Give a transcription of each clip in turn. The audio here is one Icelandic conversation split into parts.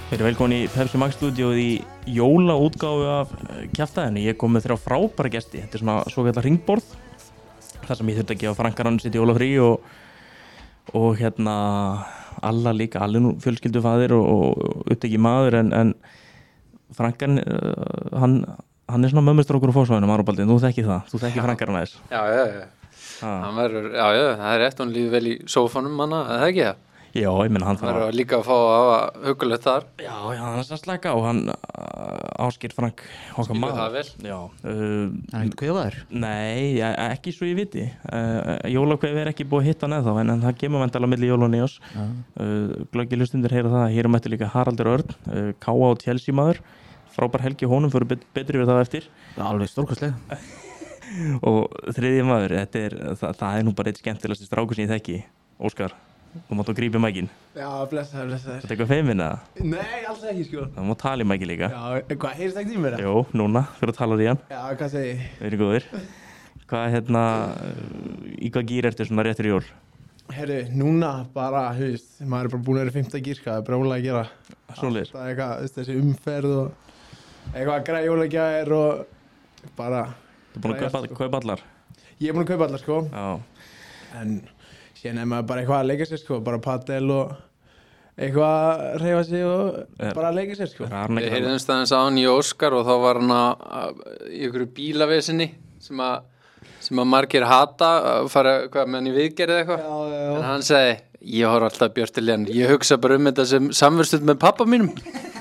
Verið velkomin í Pepsi Max stúdíóið í jólaútgáfu af kjaftaðinni. Ég kom með 3 frábæra gesti. Þetta svona svokallar hringborð. Þar sem ég þurfti að gefa Frankarann sitt jólafrí og Alla líka, Alli nú fjölskyldufaðir og upptekið maður en Frankarn, hann svona mömmustrákur á Fossvoginum, Árbaldið. Þú þekkir það. Þú þekkir Frankarn aðeins. Já. Hann verður, það er rétt, hann líður vel í sófanum manna, eða ekki það? Já, ég meina hann Það verður líka að fá að hafa hugulegt þar. Já, hann að slæka á hann Ásgeir Frank okkar Skilur maður. það vel? Já. Hann er kvefaður? Nei, ekki svo ég viti. Jólakvefi er ekki búið að hitta hann ennþá en það kemur væntanlega milli jól og nýjárs. Glöggir hlustundur heyra það. Hér mætti líka Haraldur Örn, K.A. og Chelsea maður. Frábær helgi honum, fyrir betri við það eftir. Alveg stórkostleg. Og þriðji maður, það er nú bara eitt skemmtilegasti strákur sem ég þekki. Óskar, þú mátt að grípa mækin. Já, blessaður. Þetta eitthvað feiminn eða? Nei, alls ekki sko. Það má tala í mæki líka. Já, hvað, heyrst ekki í mér það? Jú, núna, fyrir að tala í hann. Já, hvað segi ég? Við erum góðir. Hvað, í hvað gír ertu svona rétt fyrir jól? Herru, núna bara, maður er bara búin að vera í 5. gír, það er brjóla að gera. Svoleiðis. Það er eitthvað, þessi umferð og eitthvað að græja jólagjafir og bara... Þú er búin að kaupa allar? Ég er búin að kaupa allar, sko. Já. En síðan er maður bara eitthvað að leika sér, sko, bara padel og eitthvað að hreyfa sig og bara að leika sér, sko. Við heyrðumst aðeins á hann í Óskar og þá var hann í einhverju bílavesinni sem að margir hata að fara með hann í viðgerð eða eitthvað. Já. En hann segi, ég horf alltaf Björt til hann, ég hugsa bara þetta sem samverðstund með pappa mínum.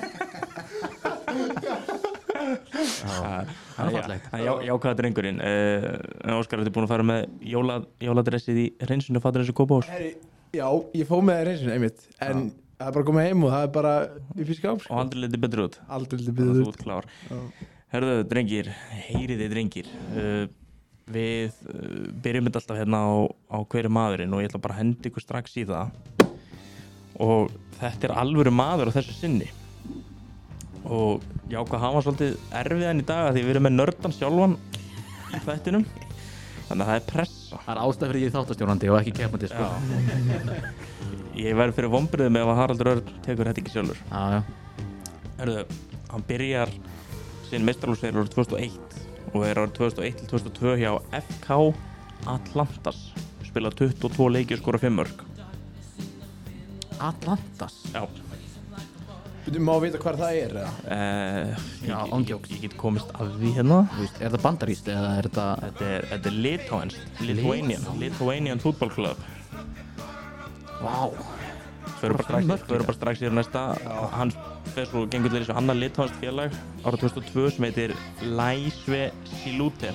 Það er fallegt. Jákvæða drengurinn. Óskar, ertu búin að fara með jóladressið í hreinsinu og fattur þessu kópahús? Herri, já, ég fóð með reynsinu einmitt, en það er bara að koma heim og það er bara upp í skáp, sko. Og aldrei litið betur út? Aldrei litið Þú betur út. ert klár. Herðu, drengir, heyriði drengir. Við byrjum þetta alltaf hérna á hverju maðurinn og ég ætla bara að henda ykkur strax í það. Og þetta er alvöru maður á þessu sinni. Og já, hvað hann var svolítið erfiðan í dag því við erum með nördan sjálfan í þættinum. Þannig að það er pressa. Það er ástæð fyrir ég þáttastjórnandi og ekki keppandi, sko. Ég verður fyrir vonbrigðum ef að Haraldur Örn tekur þetta ekki sjálfur. Já. Herðu, hann byrjar sinn meistaraflokksferil árið 2001 og er árið 2001 til 2002 hjá FK Atlantas. Spila 22 leiki og skora 5 mörk. Atlantas? Já. Þú má vita hvað það er, eða? Já, ándjóks. Ég get komist að því hérna. Er það bandarískt eða er þetta... Þetta er Litauenskt, Lithuanian Football Club. Vá. Förum bara strax í næsta. Hann fer svo gengur til þessu annað litauenskt félag árið 2002 sem heitir Laisvė Šilutė.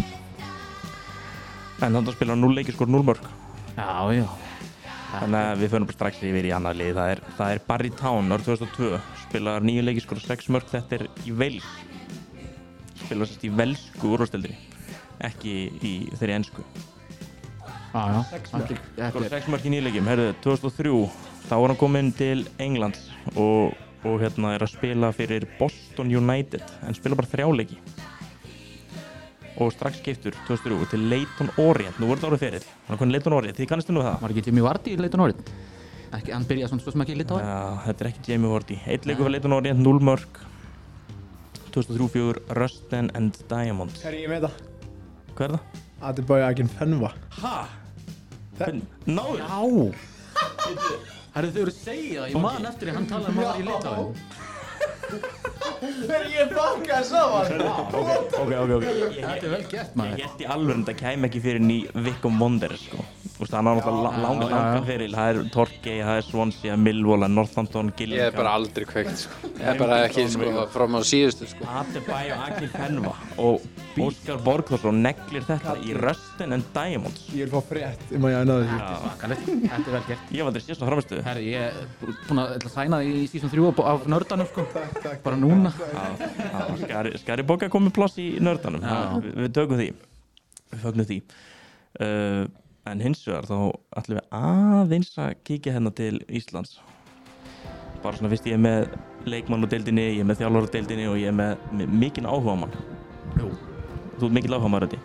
En þannig að spila 0 leiki skor 0 mörk. Já. Þannig að við förum bara strax yfir í annað lið. Það er Barry Town árið 2002. Spilar 9 leiki skor 6 mörk. Þetta er í Wales. Spilar sérst í velsku úrvalsdeildinni. Ekki í þeirri ensku. Já. Skor 6 mörk í 9 leikjum. Herðu, 2003. Þá var hann kominn til Englands og er að spila fyrir Boston United. En spila bara 3 leiki. Og strax skiptur 2003 til Leyton Orient. Nú voru þetta árið feril. Hann kom Leyton Orient. Þið kannistu nú það? Var ekki Jimmy Vardy í Leyton Orient? Ekki, hann byrjaði svona svo sem ekki í Leyton Orient? Já, þetta er ekki Jamie Vardy. 1 leikur fyrir Leyton Orient, 0 mörk. 2003-04 Rustin and Diamond. Hvað er ég með það? Hvað er það? Adebayo Akinfenwa. Ha? Náður? Já! Það eru að segja það, ég man eftir því hann talaði um að hann var í Leyton. Þegar ég bankaði saman. Ok. Þetta er vel gert, maður. Ég gæti alveg en það kæmi ekki fyrir ný Wickham Wanderers, sko. Það er náttúrulega langan feril. Það er Torquay, það er Swansea, Millwall, Northampton, Gillingham. Ég er bara aldrei kveikt, sko. Ég er bara ekki, sko, frá maður síðustu, sko. Adebayo Akinfenwa og Óskar Borgþórsson neglir þetta í Rustin and Diamonds. Ég vil fá frétt að ég náði því. Svakalegt. Þetta er vel gert. Ég var aldrei síðast á framistöðu. Herri, ég er búinn að sæna það í season 3 af nördanum, sko. Takk. Bara núna. Skari Boga komið pláss í nördanum. Við tökum því. Við fögnum því. En hins vegar þá ætlum við aðeins að kíkja hérna til Íslands. Bara svona fyrst ég er með leikmann á deildinni, ég er með þjálfara á deildinni og ég er með mikinn áhugamann. Jú. Þú ert mikil áhugamann, þetta?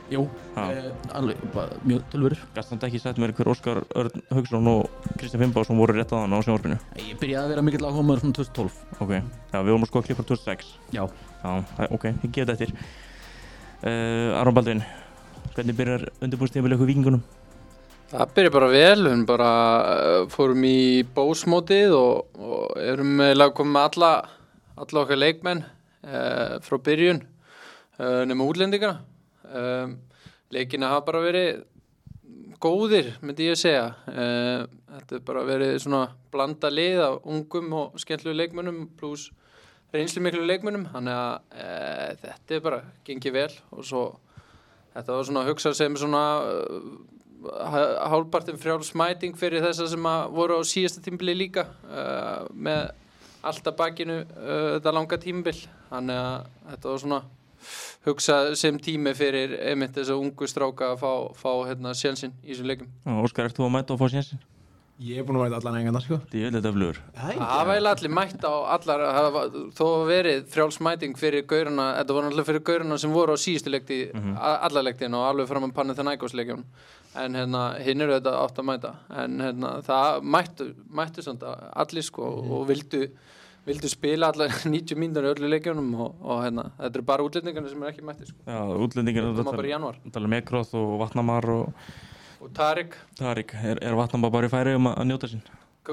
Jú, Já. alveg, bara mjög tölvörur. Gast samt ekki sagt mér hver Óskar Örn Hauksson og Kristján Finnbásson voru rétt aðan á sjónvarpinu. Ég byrjaði að vera mikill áhugaður svona 2012. Ok, já, við vorum að skoða klipp frá 2006. Já. Já, ok, ég gef þetta eftir. Aron Baldvin, hvernig byrjar undirbúinstímabilið ykkur Víkingunum? Það byrja bara vel, við bara fórum í bósmótið og erum eiginlega komið með alla okkar leikmenn frá byrjun nema útlendingana. Leikina hafa bara verið góðir, myndi ég að segja. Þetta bara verið svona blanda lið af ungum og skemmtlegu leikmönnum pluss reynslu miklu leikmönnum, þannig að þetta bara gengið vel og svo þetta var svona að hugsa sem svona hálfpartinn frjálsmæting fyrir þessa sem að voru á síðasta tímabili líka með alltaf bakinu þetta langa tímabil, þannig að þetta var svona hugsa sem tími fyrir einmitt þess að ungu stráka að fá hérna sjensinn í þessum leikum. Óskar, ert þú að mæta og fá sjensinn? Ég búin að mæta allan engana, sko. Þið er þetta flugur. Það var eiginlega allir mætt á allar, þó verið frjálsmæting fyrir gaurana, þetta voru alltaf fyrir gaurana sem voru á síðustu leikti, alla leiktin og alveg fram að Panathinaikos leikjum, en hérna hinn eru þetta átt að mæta, en hérna það mættu samt allir sko og vildu spila allar 90 mínútur í öllu leikjunum og hérna, þetta eru bara útlendingarnir sem ekki mætti sko. Já, útlendingarnir, það koma bara í janúar. Það er Mekroth og Vatnamar og Tarik, er Vatnamar bara í færi að njóta sín?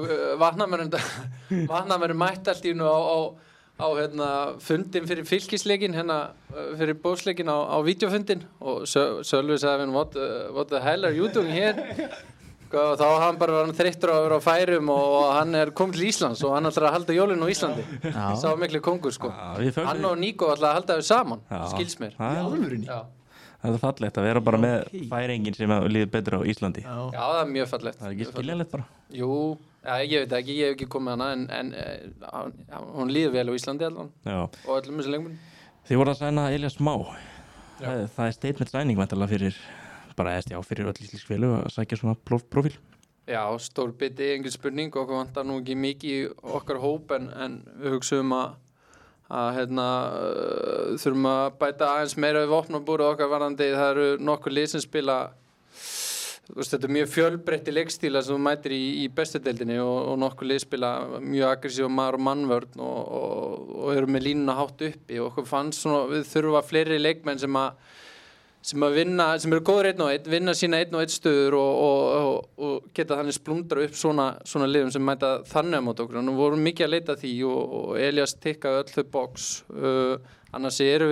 Vatnamar mætti allt í nú á hérna, fundin fyrir fylkisleikin, hérna fyrir bósleikin á vídeofundin og Sölvi sagði what the hell are you doing here? Og þá var hann bara þreyttur að vera á færum og hann komið til Íslands og hann ætlar að halda jólin á Íslandi. Sá miklu kongur sko. Hann og Níko ætlar að halda þau saman, skils mér. Í alvörinni? Já. Það er fallegt að vera bara með færingin sem líður betur á Íslandi. Já, það er mjög fallegt. Það er ekki skiljanlegt bara. Jú, ég veit ekki, ég hef ekki komið hana en hún líður vel á Íslandi allan. Já. Og öllum þessu leikmönnum. Þið voru að sæna Elías Má. Það er statement sæning væntanlega fyrir fyrir öll íslensk félög að sækja svona prófíl. Já, stór biti, engin spurning, okkur vantar nú ekki mikið í okkar hóp en við hugsaum að hérna þurfum að bæta aðeins meira við vopnabúrið okkar varðandi, það eru nokkur lið sem spila, þetta er mjög fjölbreytti leikstíla sem þú mætir í bestu deildinni og nokkur lið spila mjög aggressív og mannvörn og eru með línuna hátt uppi og okkur fannst svona, við þurfum að fleiri leikmenn sem eru góður 1-1, vinna sína 1-1 stöður og geta þannig splundra upp svona liðum sem mæta þannig á móti okkur. Nú vorum mikið að leita því og Elías tikkaði öll þau box. Annars erum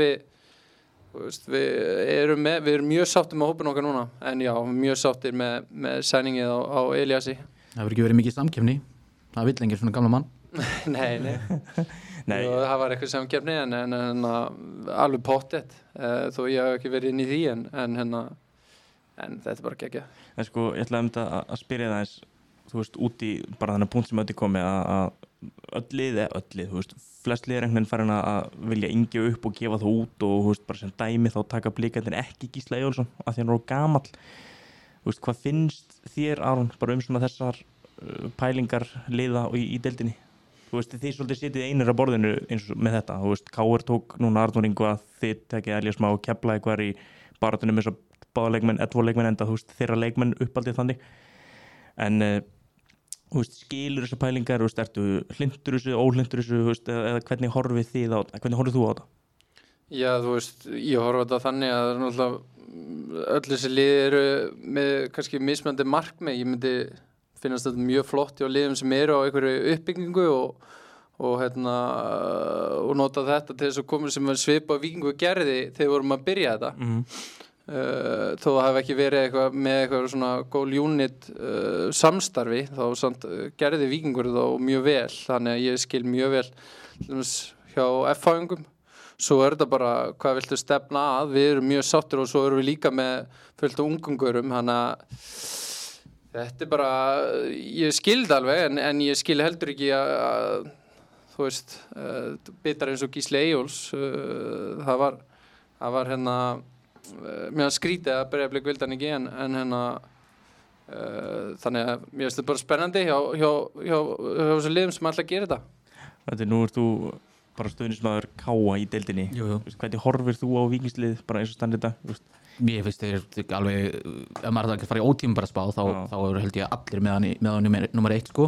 við erum mjög sáttir með hópinn okkar núna, en já, mjög sáttir með sæningið á Elíasi. Það hefur ekki verið mikið samkeppni, það vill enginn svona gamla mann. Nei. Og það var eitthvað samkeppni en alveg pottet þó ég hef ekki verið inn í því en þetta er bara geggja. En sko, ég ætlaði að spyrja það eins, þú veist, út í bara þannig punkt sem öll komi að öll lið, þú veist, flest lið einhvern veginn farin að vilja yngja upp og gefa það út og þú veist, bara sem dæmi þá taka Blikarnir ekki Gísla Eyjólfsson af því hann er gamall. Þú veist, hvað finnst þér, Aron, bara svona þessar pælingar liða í deildinni? Þú veist, þið svolítið sitið einir að borðinu eins og með þetta, þú veist, KR tók núna Arnór Ingo að þið tekið Elías Má og Keflavík var í baráttunum eins og báða leikmenn, 11 leikmenn enda, þú veist, þeirra leikmenn uppaldið þannig en, þú veist, skilur þessar pælingar, þú veist, ertu hlindur þessu, óhlindur þessu, þú veist, eða hvernig hvernig horfið þú á þetta? Já, þú veist, ég horfa þetta þannig að náttúrulega öll þessi lið eru með kannski mismunandi markmið, ég myndi finnast þetta mjög flott hjá liðum sem eru á einhverju uppbyggingu og nota þetta til þess að koma sem var svipa Víkingur gerði þegar vorum að byrja þetta. Þó það hef ekki verið með eitthvað svona goal unit samstarfi, þá samt gerði Víkingur þá mjög vel, þannig að ég skil mjög vel hjá F-fáingum. Svo er þetta bara, hvað viltu stefna að, við erum mjög sáttir og svo erum við líka með fullt af ungungurum, þannig að þetta er bara, ég skil það alveg en ég skil heldur ekki að þú veist, bitar eins og Gísli Eyjóls, það var hérna, mér skrítið að Breiðablik vildi hann ekki en hérna, þannig að mér finnst þetta bara spennandi hjá þessu liðum sem alltaf gerir þetta. Þetta nú ert þú bara stöðnismæður Káa í deildinni. Jú. Hvernig horfir þú á Víkingslið bara eins og standi þetta? Mér finnst þeir alveg, ef maður það ekki að fara í ótíma bara spá, þá eru held ég allir með hann nummer 1 sko.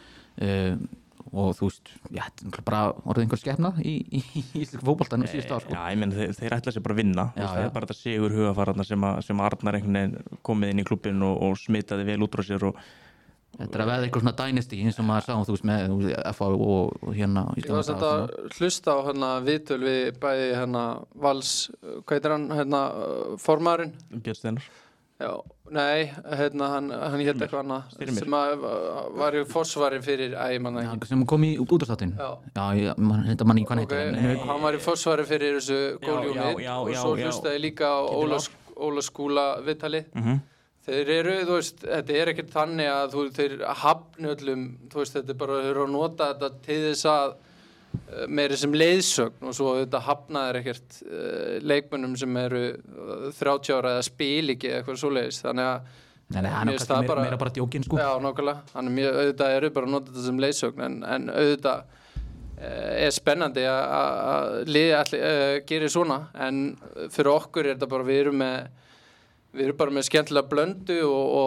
Og þú veist, þetta er bara orðið einhver skepna í íslensku fótboltanum síðustu ár sko. Já, ég menn þeir ætla sér bara að vinna. Það er bara þetta sigur hugafararna sem Arnar einhvern veginn komið inn í klubbinn og smitaði vel út frá sér og þetta er að veða eitthvað svona dynasty eins og maður sá, þú veist, með FH og hérna Ég var samt að hlusta á viðtöl við bæði Vals, hvað heitir hann, formaðurinn? Björn Steinar. Já, nei, hann hét eitthvað annað sem var í forsvari fyrir, sem kom í útvarpsþáttinn. Já, þetta mann í hvað heitir hann var í forsvari fyrir þessu góljónið og svo hlustaði líka á Óla Skúla viðtalið. Þeir eru, þú veist, þetta er ekkert þannig að þeir hafni öllum, þú veist, þetta er bara, þeir eru að nota þetta til þess að meiri sem leiðsögn og svo þetta hafnaðir ekkert leikmönnum sem eru 30 ára eða spil ekki eitthvað svoleiðis, þannig að Nei, hann er kannski meira bara djókin sko. Já, nákvæmlega, hann er mjög, auðvitað eru bara að nota þetta sem leiðsögn en auðvitað er spennandi að liði gerir svona en fyrir okkur er þetta bara, við erum bara með skemmtilega blöndu og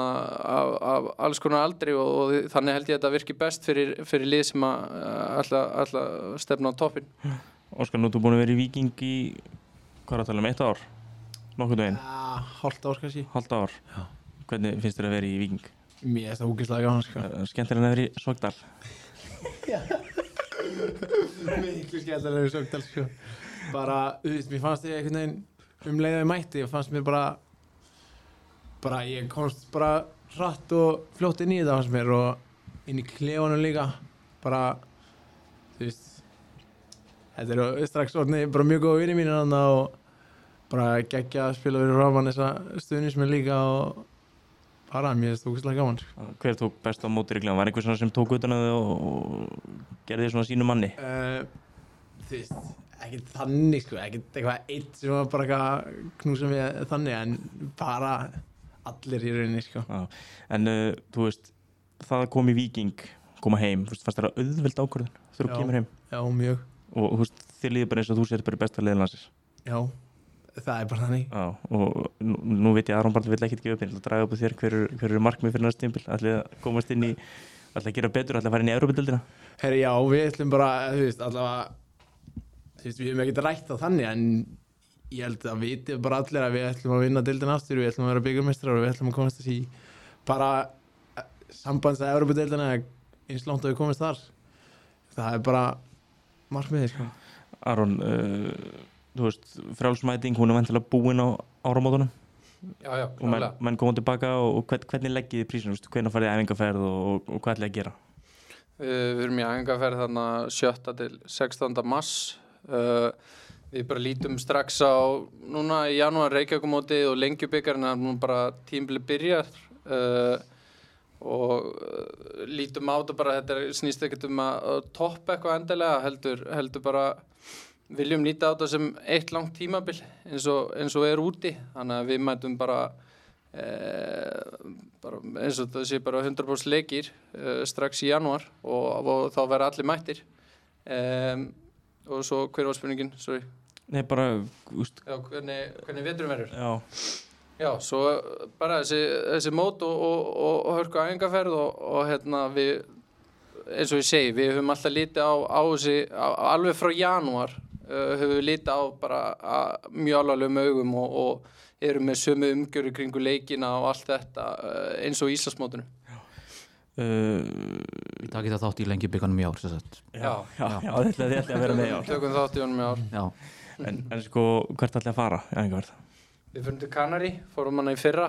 af alls konar aldri og þannig held ég að þetta virki best fyrir lið sem að stefna á toppinn. Óskar, nú þú búin að vera í Víking í, hvað er að tala um, 1 ár? Nokkurn veginn? Já, hálft ár kannski. Hálft ár? Já. Hvernig finnst þér að vera í Víking? Mér það ógeðslega gaman, sko. Skemmtilega að vera í Sogndal? Já. Miklu skemmtilega að vera í Sogndal, sko. Bara, þú veist, mér fannst ég einhvern veginn leið að ég mætti og fannst mér bara ég komst bara hratt og fljótt inn í þetta fannst mér og inn í klefunum líka bara, þú veist þetta eru strax orðnir bara mjög góða vinir mínir þarna og bara geggja að spila fyrir Ráman þessa stuðningsmenn líka og bara mér finnst það ógeðslega gaman. Hver tók best á móti í klefunum? Var einhver svona sem tók utan að þig og gerði þig svona sínu manni? Þú veist, ekkert þannig sko, ekkert eitthvað eitt sem var bara eitthvað knúsa mig þannig en bara allir í rauninni sko. En þú veist, það að koma í Víking, koma heim, þú veist, fannst þér að auðveld ákvörðun þegar þú kemur heim? Já, mjög. Og þú veist, þér líður bara eins og þú sér bara í besta liðið landsins? Já, það er bara þannig. Já, og nú veit ég að Aron Barði vill ekkert gefa upp inn, að draga upp á þér hver eru markmið fyrir næsta tímabil, ætlið að komast inn í, ætlið að gera betur, ætlið að fara inn í Evrópudeildina? Herri, já, við ætlum bara, þú veist, allavega, þú veist, við höfum ekkert rætt á þannig en ég held að viti bara allir að við ætlum að vinna deildina aftur, við ætlum að vera bikarmeistarar og við ætlum að komast þessi bara sambands að Evrópudeildina eins langt að við komast þar. Það er bara markmiðið, sko. Aron, þú veist, frjálsmæting, hún er væntanlega búin á áramótunum. Já, og menn koma tilbaka og hvernig leggið þið prísinu, hvernig farið þið æfingarferð og hvað ætlið að gera? Við erum í æfingarferð þarna 7. til 16. mars. Við bara lítum strax á núna í janúar Reykjavíkurmótið og Lengjubikarinn er nú bara tímabilið byrjar og lítum á þetta bara, þetta snýst ekkert að toppa eitthvað endilega, heldur bara viljum líta á þetta sem eitt langt tímabil eins og er úti, þannig að við mætum bara eins og það sé bara 100% leikir strax í janúar og þá verða allir mættir og svo hver var spurningin, sorry? Nei, bara, úst. Já, hvernig veturum verður? Já, svo bara þessi mót og hörku æfingarferð og við, eins og ég segi, við höfum alltaf litið á þessi, alveg frá janúar höfum við litið á bara mjög alvarlegum augum og erum með sömu umgjörðu kringu leikina og allt þetta eins og Íslandsmótinu. Við takið það þátt í Lengjubikarnum í ár, sem sagt. Já, þetta ætla að vera með í ár. Tökum þátt í honum í ár. Já. En sko, hvert ætla að fara? Við fyrir til Kanari, fórum hana í fyrra.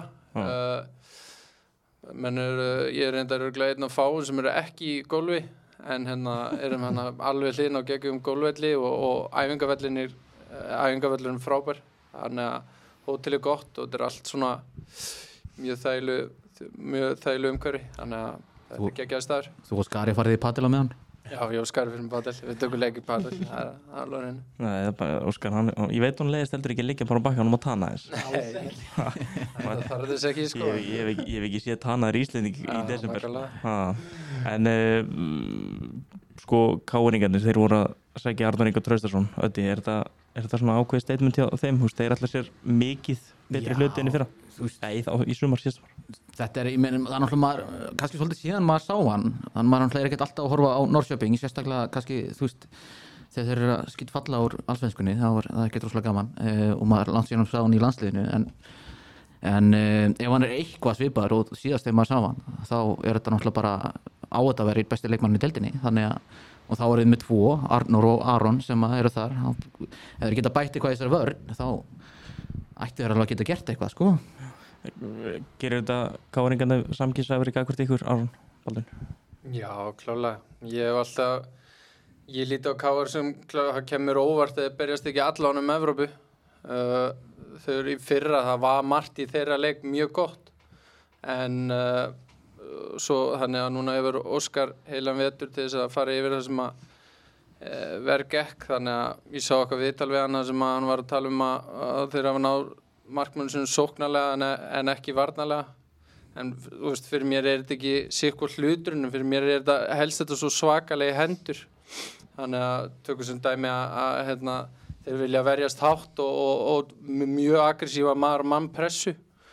Ég er reyndar örugglega einn af fáum sem eru ekki í gólfi, en erum alveg hlýðin á geggjum gólfvelli og æfingavellin er frábær. Þannig að hótel er gott og þetta er allt svona mjög þægileg umhverfi, þannig að þetta er geggjaður staður. Þú og Skari farið í padel á meðan? Já, ég og Skari fyrir padel, við tökum leik í padel, það er alveg henni. Nei, það er bara, Óskar, ég veit hún leiðist heldur ekki að liggja bara á bakkanum og tana þess. Nei, það þarf þess ekki, sko. Ég hef ekki séð tanaður Íslending í desember. En, sko, káringarnir, þeir voru að sækja Arnar Inga Traustason, Öddi, er þetta svona ákveðið statement hjá þeim? Þeir ætla sér mikið betri hluti enn í fyrra í sumar síðast þetta það er náttúrulega maður kannski svolítið síðan maður sá hann þannig maður náttúrulega ekkert alltaf að horfa á Norrköping sérstaklega kannski þegar þeir eru að skýt falla úr allsvenskunni það ekkert rosalega gaman og maður langt síðan sá hann í landsliðinu en ef hann eitthvað svipaður og síðast þegar maður sá hann þá þetta náttúrulega bara á þetta að vera í besti leikmann í deildinni þannig að og þá þið með 2, Arnór og Aron sem eru þar ef þeir geta bætt eitthvað í þessari vörn þá ættu þeir alveg að geta gert eitthvað sko Gerir þetta káringarna samkynshæfur í gagvart ykkur, Aron Baldvin? Já, klálega ég líti á káar sem það kemur óvart eða berjast ekki allan Evrópu þau eru í fyrra, það var margt í þeirra leik mjög gott en svo þannig að núna hefur Óskar heilan vetur til þess að fara yfir það sem að verð gekk þannig að ég sá eitthvað viðtal við hann sem að hann var að tala að þeir hafa náð markmönnum sem sóknarlega en ekki varnarlega en þú veist fyrir mér þetta ekki sirkvort hluturinn fyrir mér þetta helst þetta svo svakalegi hendur þannig að tökum sem dæmi að þeir vilja verjast hátt og mjög aggressíva mann pressu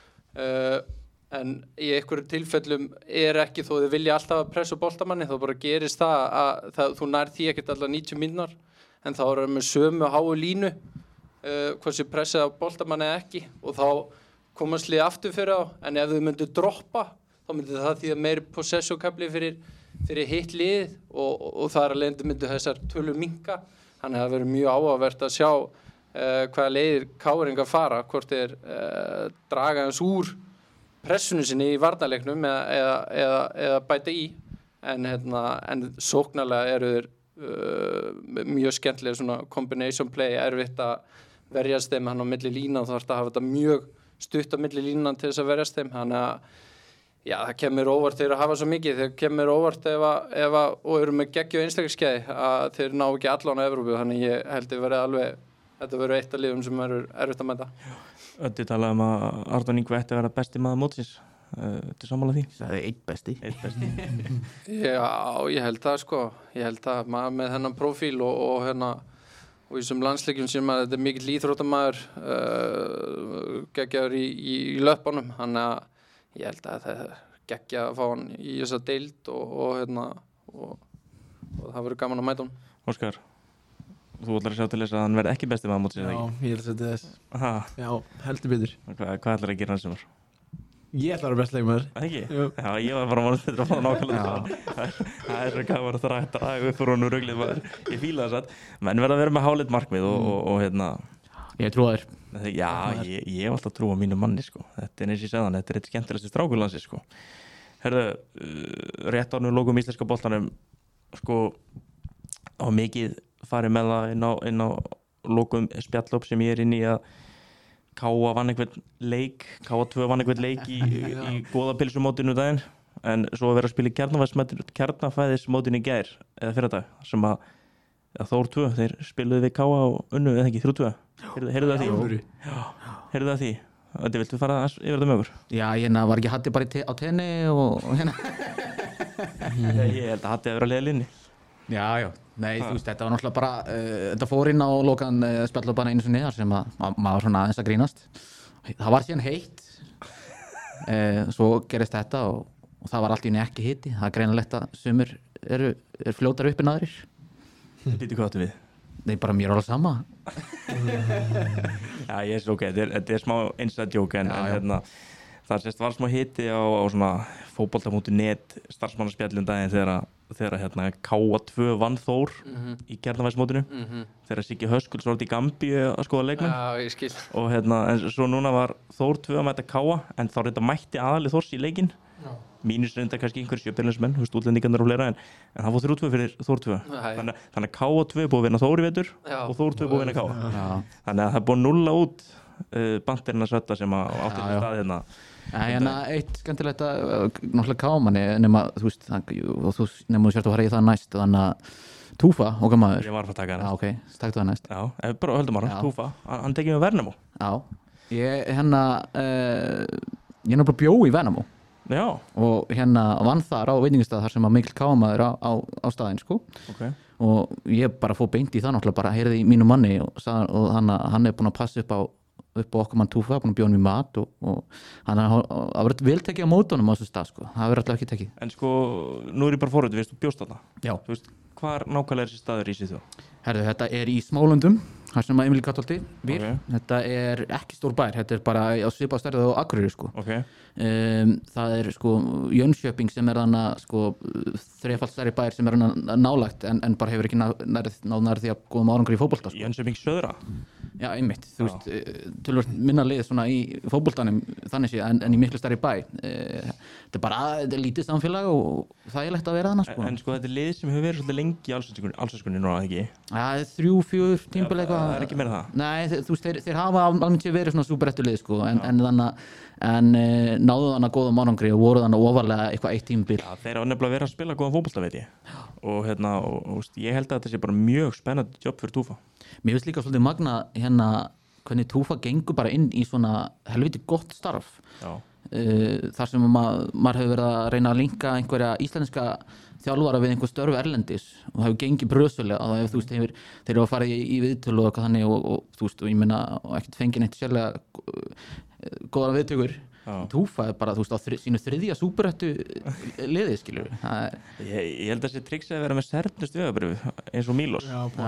en í einhverjum tilfellum ekki þó þið vilja alltaf að pressa boltamanni þá bara gerist það þú nær því ekkert allar 90 mínútur en þá erum við sömu háu línu hversu pressa á boltamanni ekki og þá komast liðið aftur fyrir á en ef þau myndu droppa þá myndi það því að meiri possession-kafli fyrir hitt lið og þar að leiðandi myndu þessar tölur minnka þannig að það verður mjög áhugavert að sjá hvaða leiðir káringar fara hvort þeir draga hans úr pressunni sinni í varnarleiknum eða bæta í en sóknarlega eru þeir mjög skemmtilega svona combination play erfitt að verjast þeim hann á milli lína og þarf að hafa þetta mjög stutt á milli línan til þess að verjast þeim þannig að já, það kemur óvart þeir að hafa svo mikið þeir kemur óvart ef og eru með geggju einstaklingsskeiði að þeir ná ekki allan á Evrópu þannig ég held þetta verður eitt af liðum sem verður erfitt að mæta Öddi talaði að Arnór Ingvi ætti að vera besti maður mótsins Þetta sammála því? Það einn besti Já, ég held það sko ég held það maður með þennan prófíl og og í þessum landsleikjum sem að þetta mikill íþróttamaður geggjaður í löpunum þannig að ég held að það geggja að fá hann í þessa deild og það verður gaman að mæta hann Óskar, þú ætlar að sjá til þess að hann verði ekki besti maður mótsins Já, ég held að þetta Já, heldur betur Hvað ætlar að gera hann sem var? Ég ætla að vera best leikmaður Ekki? Já, ég var bara vonast að fá nákvæmlega það svo gaman að draga upp úr honum ruglið maður Ég fíla það satt menn verða að vera með hálit markmið og Ég trúa þér Já, ég hef alltaf trú á mínu manni sko Þetta eins og ég sagði hann, þetta eitt skemmtilegasti strákurlandsins sko Herðu, rétt ánum lókum íslenska boltanum sko á mikið farið með það inn á lókum spjallop sem ég inn í að Káa vann einhvern leik Káa2 vann einhvern leik í góðapilsumótinu daginn en svo að vera að spila í kjarnafæðismótinu í gær eða fyrradag sem að Þór 2 þeir spiluðu við Káa og unnu eða ekki 3-2 heyrðu það því? Heyrðu það því? Þetta viltu fara yfir það með okkur? Já, var ekki Hatti bara á tenni og Ég held að Hatti að vera að leiða linni Já, nei, þú veist, þetta var náttúrulega bara þetta fór inn á lokan spjallopana einu sinni þar sem maður svona aðeins að grínast það var síðan heitt svo gerist þetta og það var allt í einu ekki hiti það greinilegt að sumir eru fljótar upp en aðrir Býtu hvað áttu við? Nei, bara mér alveg sama Já, ég er svo ok, þetta smá inside joke en það var smá hiti á svona fótbolta.net starfsmannaspjallum daginn þegar Káa2 vann Þór í kjarnafæðismótinu þegar Siggi Höskuls var í Gambíu að skoða leikmenn Já, ég skil og en svo núna var Þór 2 að mæta Káa en þá mætti aðalið Þórs í leikinn mínus reynda kannski einhverjir sjöbyrlinsmenn útlendingarnir og fleira en það fór 3-2 fyrir Þór 2 þannig að Káa2 búið að vinna Þór í vetur og Þór 2 búið að vinna Káa þannig að það er búið að nulla út bandirinn að svetta sem átti stað hérna eitt skemmtilegt að náttúrulega Káamanni nema þú veist þú sért að fara í það næst þannig að Túfa, okkar maður Ég var að taka næst ok, taktu það næst Já, bara höldum ára, Túfa, hann tekið með Vernamo Já, ég náttúrulega bjó í Vernamo Já og vann þar á veitingastað þar sem að mikil Káamaður á staðinn sko og ég bara fór beint í það náttúrulega bara heyrði í mínu manni og hann er búinn að passa upp á upp á okkar mann Túfa, búin að bjóða hann í mat og hann verður vel tekið á mótunum á þessu stað sko, það verður alltaf ekki tekið. En sko, nú ég bara forröðu, þú bjóst þarna. Já. Þú veist, hvar nákvæmlega þessi staður í Svíþjóð? Herðu, þetta í Smálöndum, þar sem að Emil Kattolti býr. Okay. Þetta ekki stór bær, þetta bara á svipað stærð á Akureyri sko. Okay. Það sko Jönköping sem þannig sko þrefalt stærri bær sem þannig nálægt en bara hefur ekki náð því að góðum árangur í fótbolta sko. Jönköping söðra? Já, einmitt, þú veist, tölvöld minna lið svona í fótboltanum þannig sé en í miklu stærri bæ. Þetta er lítið samfélag og þægilegt að vera þarna sko. En sko þetta lið sem hefur verið svolítið lengi í allsvenskunni núna, ekki? Já, 3-4 tímabil eitthvað. Það er ekki meira það? Nei, þú veist, þeir hafa almennt sér verið svona súperettu lið sko, en náðu þannig góðum árangri og voru þannig ofarlega eitthvað eitt tímabil. Já, þeir hafa nefnilega verið að spila góðan fótbolta, veit ég. Og ég held að þetta sé bara mjög spennandi jobb fyrir Túfa. Mér finnst líka svolítið magna hvernig Túfa gengur bara inn í svona helviti gott starf. Já. Þar sem maður hefur verið að reyna að linka einhverja íslenska þjálfara við einhver störf erlendis og það hefur gengið brösulega og þú veist, þeir eru að fara í viðtölu og eitthvað þannig og þú veist, og ég meina ekkert fengið neitt sérlega góðar viðtökur. Túfa bara, þú veist, á sínu þriðja súperettu liði, skilur ég held að þessi triksi að vera með sernust vegabrif eins og Mílos.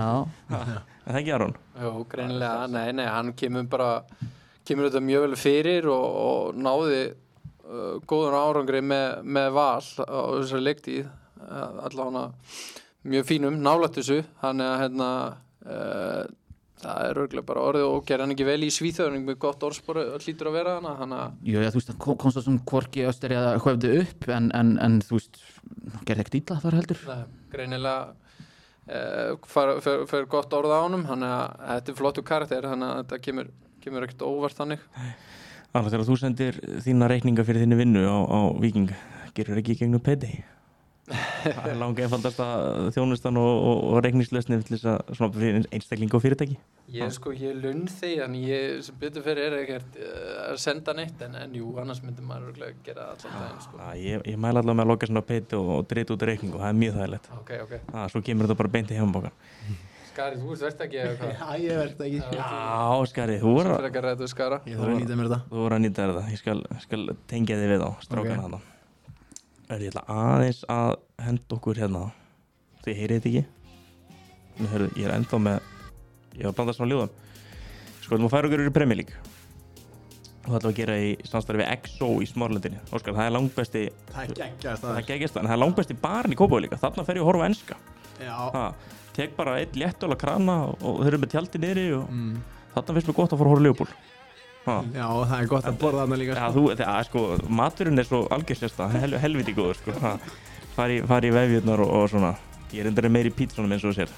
Það ekki Aron? Já, greinilega, nei, hann kemur þetta mjög vel fyrir og náði góðan árangri með Val á þessari leiktíð, allavega mjög fínum, nálægt þessu, þannig að það örugglega bara orðið og gerði hann ekki vel í Svíþjóð með gott orðspor hlýtur að vera hana. Jú, já, þú veist, komst það sem hvorki Österi að höfðu upp en þú veist, gerði ekkert illa þar heldur. Nei, greinilega fer gott orð á honum, þannig að þetta er flottur karakter, þannig að þetta kemur ekkert óvart þannig. Alveg þegar þú sendir þína reikninga fyrir þinni vinnu á Víking, gerur ekki gegnum Payday? Það er langt einfaldasta þjónustan og reikningslausnin til þess að svona fyrir einstaklinga og fyrirtæki. Ég lund því, en ég sem betur fyrir ekkert að senda neitt, en jú, annars myndi maður örugglega gera allan daginn sko. Ég mæla allavega með að loka svona Payday og drita út reikning og það er mjög þægilegt. Okay. Svo kemur þetta bara beint í heimabankan. Skari, þú ert ekki eða hvað? Já, ég verð ekki. Já, Skari, þú voru að ræða Skara. Ég þarf að nýta mér þetta. Þú voru að nýta þetta. Ég skal tengja þig við á strákana þarna. Ég ætla aðeins að henda okkur hérna. Þið heyrið þetta ekki? Ég er ennþá með, ég var að blanda svona ljóðum. Sko, þú má færa okkur í Premier League. Og það ætla að gera í samstarfi við XO í Smárlendinni. Óskar, það er langbesti. Það er geggjast, en það er langbesti barinn í Kópavogi líka. Þarna fer ég að horfa á enska. Já. Tek bara einn léttöl að krana og þeir eru með tjaldi niðri og þarna finnst mér gott að fara að horfa á Liverpool. Já, það er gott að borða þarna líka. Já, sko, maturinn er svo algjörsesta, helviti góður, sko. Fari í vefjurnar og svona. Ég er endur meir í pítsunum eins og þú sér.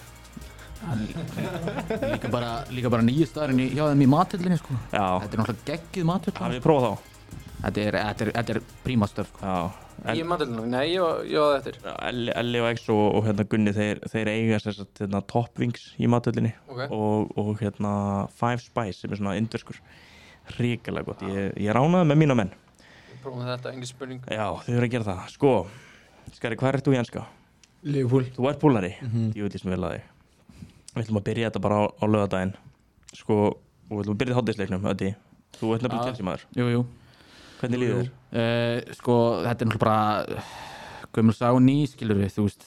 Líka bara nýju staðurinn hjá þeim í mathöllinni, sko. Já. Þetta er náttúrulega geggjuð mathöll. Hafið þið prófað þá? Þetta er prímastörf, sko. Já. Í mathöllinu? Nei, ég var þetta. Elli og XO og Gunni, þeir eiga þess að Top Wings í mathöllinni. Og Five Spice sem er svona indverskur. Hrikalega gott. Ég ránaði með mína menn. Ég prófaði þetta, engin spurning. Já, þau verður að gera það. Sko, Skari, hvað ert þú í enska? Liverpool. Þú ert púlari? Ég veit sem vel að þig. Við ætlum að byrja þetta bara á laugardaginn. Sko, og við ætlum að byrja í hádegisleiknum, Öddi. Þú ert nefnilega Chelsea maður. Jú. Hvernig líður þér? Sko, þetta er náttúrulega bara gömul saga og ný, skilur við, þú veist,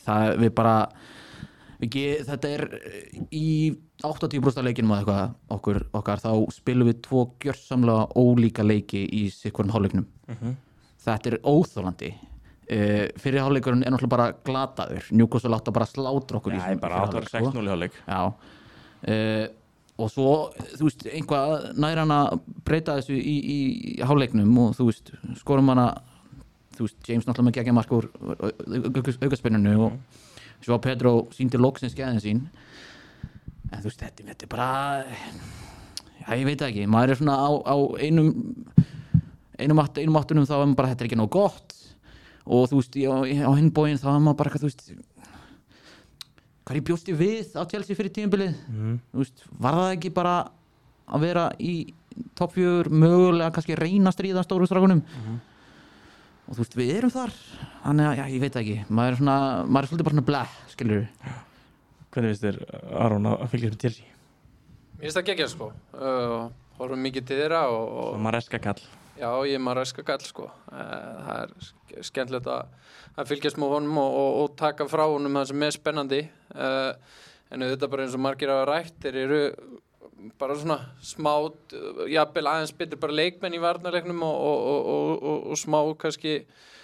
þetta er í 80% af leikinum að eitthvað okkar, þá spilum við 2 gjörsamlega ólíka leiki í sitthvorum hálfleiknum. Þetta er óþolandi. Fyrir hálfleikurinn er náttúrulega bara glataður. Newcastle átti að bara slátra okkur í bara 8-6-0 í hálfleik. Já. Og svo, þú veist, einhvað nær hann að breyta þessu í hálfleiknum og þú veist, skorum hann að, þú veist, James náttúrulega með geggja mark úr aukaspenninu og svo Pedro sýndi loksins skeiðin sín. En þú veist, þetta er bara, já, ég veit ekki, maður er svona á einum áttunum þá er maður bara, þetta er ekki nóg gott og þú veist, á hinn bóginn þá er maður bara, þú veist, hvað ég bjósti við á Chelsea fyrir tímabilið, þú veist, var það ekki bara að vera í topp 4, mögulega kannski reyna að stríða stóru strákunum og þú veist, við erum þar, þannig að, já, ég veit ekki, maður er svolítið bara svona blæh, skilur við. Hvernig finnst þér, Aron, að fylgjast með Chelsea? Mér finnst það geggjað, sko. horfum mikið til þeirra og Maresca kall. Já, ég er Maresca kall sko. Það skemmtilegt að fylgjast með honum og taka frá honum það sem spennandi. En auðvitað bara eins og margir hafa rætt, þeir eru bara svona smá, jafnvel aðeins betur bara leikmenn í varnarleiknum og smá kannski,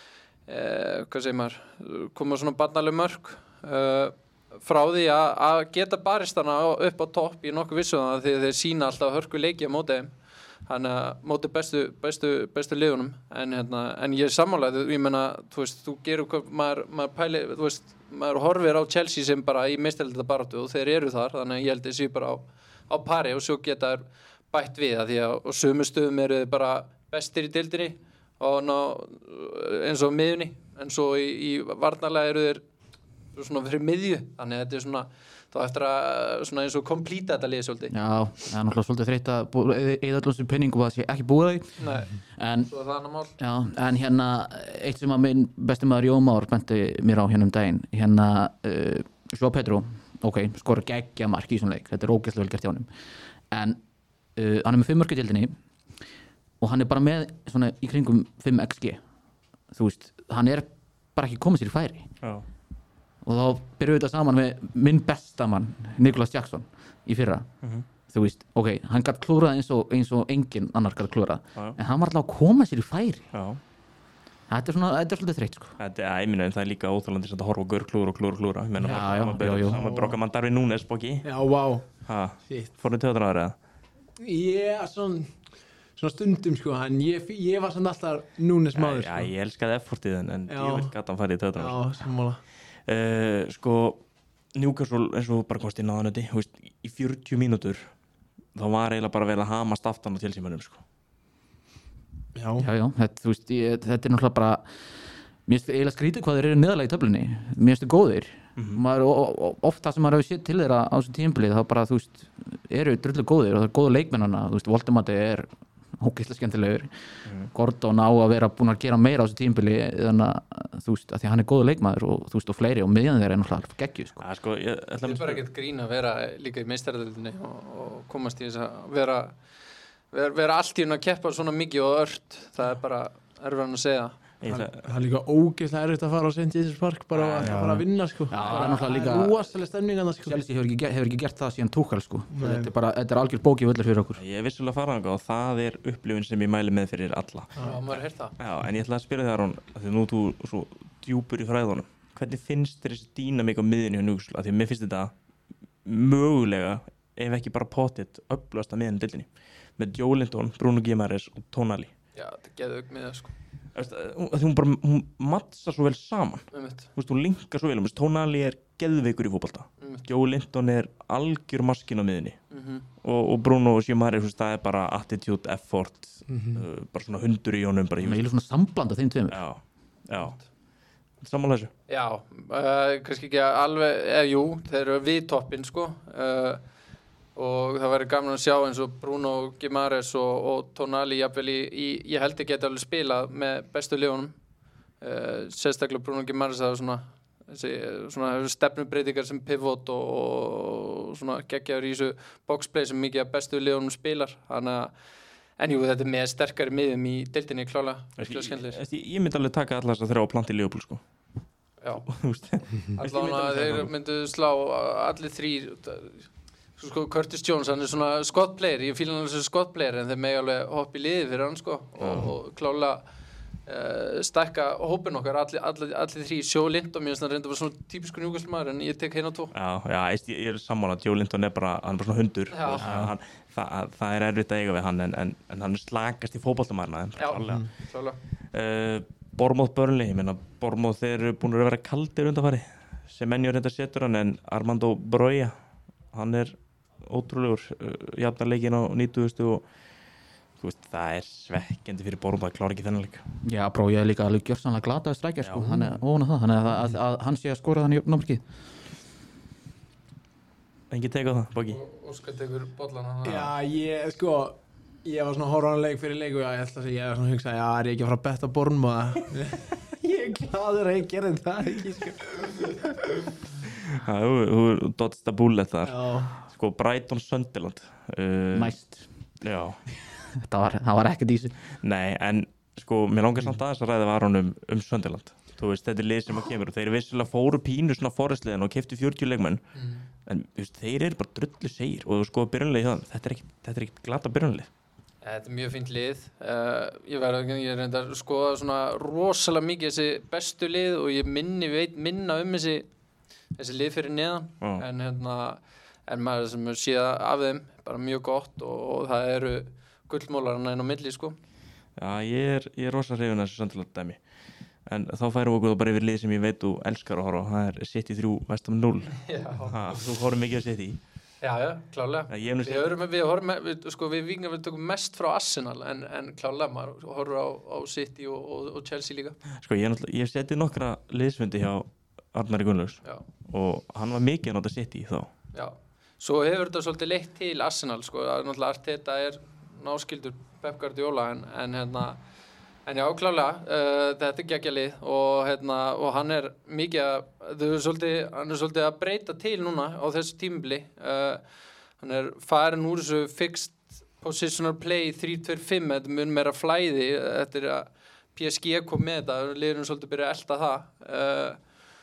hvað segir maður, koma svona barnaleg mörk frá því að geta barist hana upp á topp í nokkuð vissu það því þeir sína alltaf hörku leiki á móti þeim. Þannig að móti bestu liðunum en ég er sammála, ég meina þú veist, þú gerur maður pæli, þú veist, maður horfir á Chelsea sem bara í meistaradeildarbaráttu og þeir eru þar, þannig að ég held að séu bara á pari og svo geta þær bætt við að því að á sömu stöðum eru þeir bara bestir í deildinni og eins og miðjunni, en svo í varnarlega eru þeir svona fyrir miðju, þannig að þetta er svona þá eftir að svona eins og komplíta þetta liði svolítið. Já, það er náttúrulega svolítið þreytt að eyða öllum sem penning og það sé ekki búið því. Nei, svo er það annar mál. Já, en hérna eitt sem að minn besti maður Jón Már benti mér á hérna daginn, hérna João Pedro, ok, skora geggja mark í svona leik, þetta er ógeðslega vel gert hjá honum, en hann er með 5 mörk í deildinni og hann er bara með svona í kringum 5 XG, þú veist, hann er bara ekki komið sér í færi. Já. Og þá byrjuðu þetta saman með minn bestamann Nicholas Jackson í fyrra. Þú veist, ok, hann gat klúrað eins og enginn annar gat klúrað, en hann var alltaf að koma sér í færi. Já. Þetta er svolítið þreytt sko. Ég meina, það er líka óþolandi að horfa á gaur klúra. Ég meina, já. Bróka mann Darwin Núnes bóki. Já, vá. Fórnir töðunar aðra eða? Svona stundum sko, en ég var samt alltaf Núnes maður sko. Já, ég elskaði effortið en ég vil gata hann farið í töðunar. Já, sammála. Sko Newcastle eins og bara komst inn á þannig í 40 mínútur þá var eiginlega bara verið að hamast aftan á Chelsea-mönnum sko. Já, þú veist, þetta er náttúrulega bara mér finnst eiginlega skrítið hvað þeir eru neðarlega í töflunni, mér finnst þeir góðir oft það sem maður hefur séð til þeirra á þessu tímabili þá bara, þú veist, eru drullu góðir og það er góða leikmennana, þú veist, Voldemati er ógeðslega skemmtilegur Gordon á að vera búin að gera meira á þessu tímabili þannig að þú veist, að því hann er góður leikmaður og þú veist, og fleiri og miðjan þeirra er náttúrulega geggjuð sko. Sko, ég bara ekkert grín að vera líka í meistaradeildinni og komast í þess að vera allt í hún að keppa svona mikið og ört, það er bara erfitt að segja. Það er líka ógeðslega erfitt að fara á St. Jesus Park bara að vinna sko. Já, það er náttúrulega líka rosaleg stemning annars sko. Chelsea hefur ekki gert það síðan Tuchel sko. Þetta er algjör bóki völlur fyrir okkur. Ég er vissulega að fara þangað og það er upplifun sem ég mæli með fyrir alla. Já, maður heyrt það. Já, en ég ætla að spyrja þig Aron, því nú þú svo djúpur í fræðunum. Hvernig finnst þér þessi dýnamík á miðjunni hjá Newcastle? Því mér finnst þetta mögulega, ef ekki bara pottet, öflugasta miðjan í deildinni. Með Joelinton, Bruno Guimaraes og Tonali. Já, þetta er geðveik miðja sko. Hún mattsar svo vel saman. Þú veist, hún linkar svo vel. Tonali er geðveikur í fótbolta. Joelinton er algjör maskin á miðjunni. Og Bruno og Guimaraes, það er bara attitude, effort, bara svona hundur í honum. Það er svona sambland af þeim tveimur. Já. Sammála þessu? Já, kannski ekki alveg, jú, þeir eru við toppinn sko. Og það væri gaman að sjá eins og Bruno Guimaraes og Tonali jafnvel ég held ég geti alveg spilað með bestu liðunum sérstaklega Bruno Guimaraes það svona stefnubreitingar sem pivot og svona geggjaður í þessu boxplay sem mikið af bestu liðunum spilar þannig að en jú, þetta er með sterkari miðjum í deildinni klálega skemmtilegir. Ég myndi alveg taka allar þess að 3 á plant í Liverpool sko. Já, allavega þeir myndu slá allir 3 sko, Curtis Jones, hann er svona squad player, ég fíla hann sem squad player en þeir megi alveg hoppa í liði fyrir hann sko og klálega stækka hópin okkar, allir 3 Joelinton, mér finnst hann reynda bara svona típiskur Newcastle maður en ég tek hérna 2. Já, ég er sammála, Joelinton er bara svona hundur, það er erfitt að eiga við hann en hann er slakast í fótboltamaðurna. Já, klálega. Bournemouth Burnley, ég meina Bournemouth þeir eru búin að vera kaldir undanfari sem menn reynda setur hann en Armando Broja, hann er ótrúlegur jafnar leikinn á 90 og þú veist, það er svekkjandi fyrir Bournemouth að klára ekki þennan leik. Já, Broja er líka alveg gjörsamlega glataður strækjar sko, hann er óna það, þannig að hann sé að skora þannig í námskið. Engin teka á það, Boggi? Óskar tekur bollan. Já, ég var svona horfanleik fyrir leik og ég ætla að segja, ég var svona að hugsa, já, er ég ekki að fara að betta Bournemouth? Ég er glaður að ég gerði það ekki sko. Þú dodged a bullet þar. Já. Sko Brighton Sunderland Næst. Já, það var ekkert í þessu. nei, en sko, mér langar samt aðeins að ræða Aron Sunderland. Þú veist, þetta er lið sem að kemur og þeir vissulega fóru pínu svona Forest-liðin og keyptu 40 leikmenn en þú veist, þeir eru bara drullu segir og þú sko byrjunlið hjá þeim, þetta er ekkert glata byrjunlið. Þetta er mjög fínt lið. Ég reyndar að skoða svona rosalega mikið þessi bestu lið og ég veit minna þessi lið fyrir neðan en maður sem séð af þeim bara mjög gott og það eru gullmólarana inn á milli sko. Já, ég er rosa hrifinn af þessu Sunderland dæmi. En þá færum við okkur bara yfir lið sem ég veit og elskar að horfa á. Það er City 3, West Ham 0. Þú horfum mikið að City. Já, klárlega. Við Víkingar við tökum mest frá Arsenal en klárlega maður horfur á City og Chelsea líka. Sko, ég setið nokkra liðsfundi hjá Arnari Gunnlaugs og hann var mikið að nota City þá. Já. Svo hefur þetta svolítið leitt til Arsenal, sko. Náttúrulega Arteta er náskyldur Pep Guardiola en já, klálega, þetta er geggjalið og hann er mikið hann er svolítið að breyta til núna á þessu tímabili. Hann er farin úr þessu fixed positional play 3-2-5, þetta mun meira flæði eftir að PSG kom með þetta, liðurinn svolítið byrja að elta það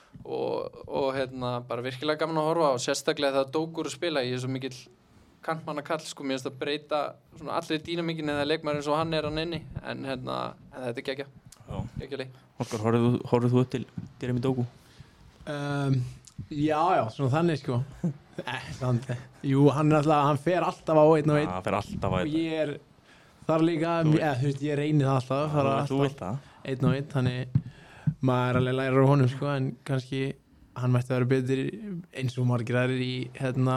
og bara virkilega gaman að horfa og sérstaklega það Dogur að spila, ég er svo mikill kantmannakall, sko, mér finnst að breyta svona allir dýnamíkinni eða leikmaður eins og hann er hann inni, en þetta er geggjaleik. Óskar, horfðu þú upp til Jeremy Doku? Já, svona þannig, sko. Jú, hann fer alltaf á 1-1. Já, hann fer alltaf á 1-1. Og ég þar líka, ég reyni það alltaf, þú vilt það. 1-1, þannig maður alveg lærir á honum, sko, en kannski hann mætti vera betur eins og margir aðrir í,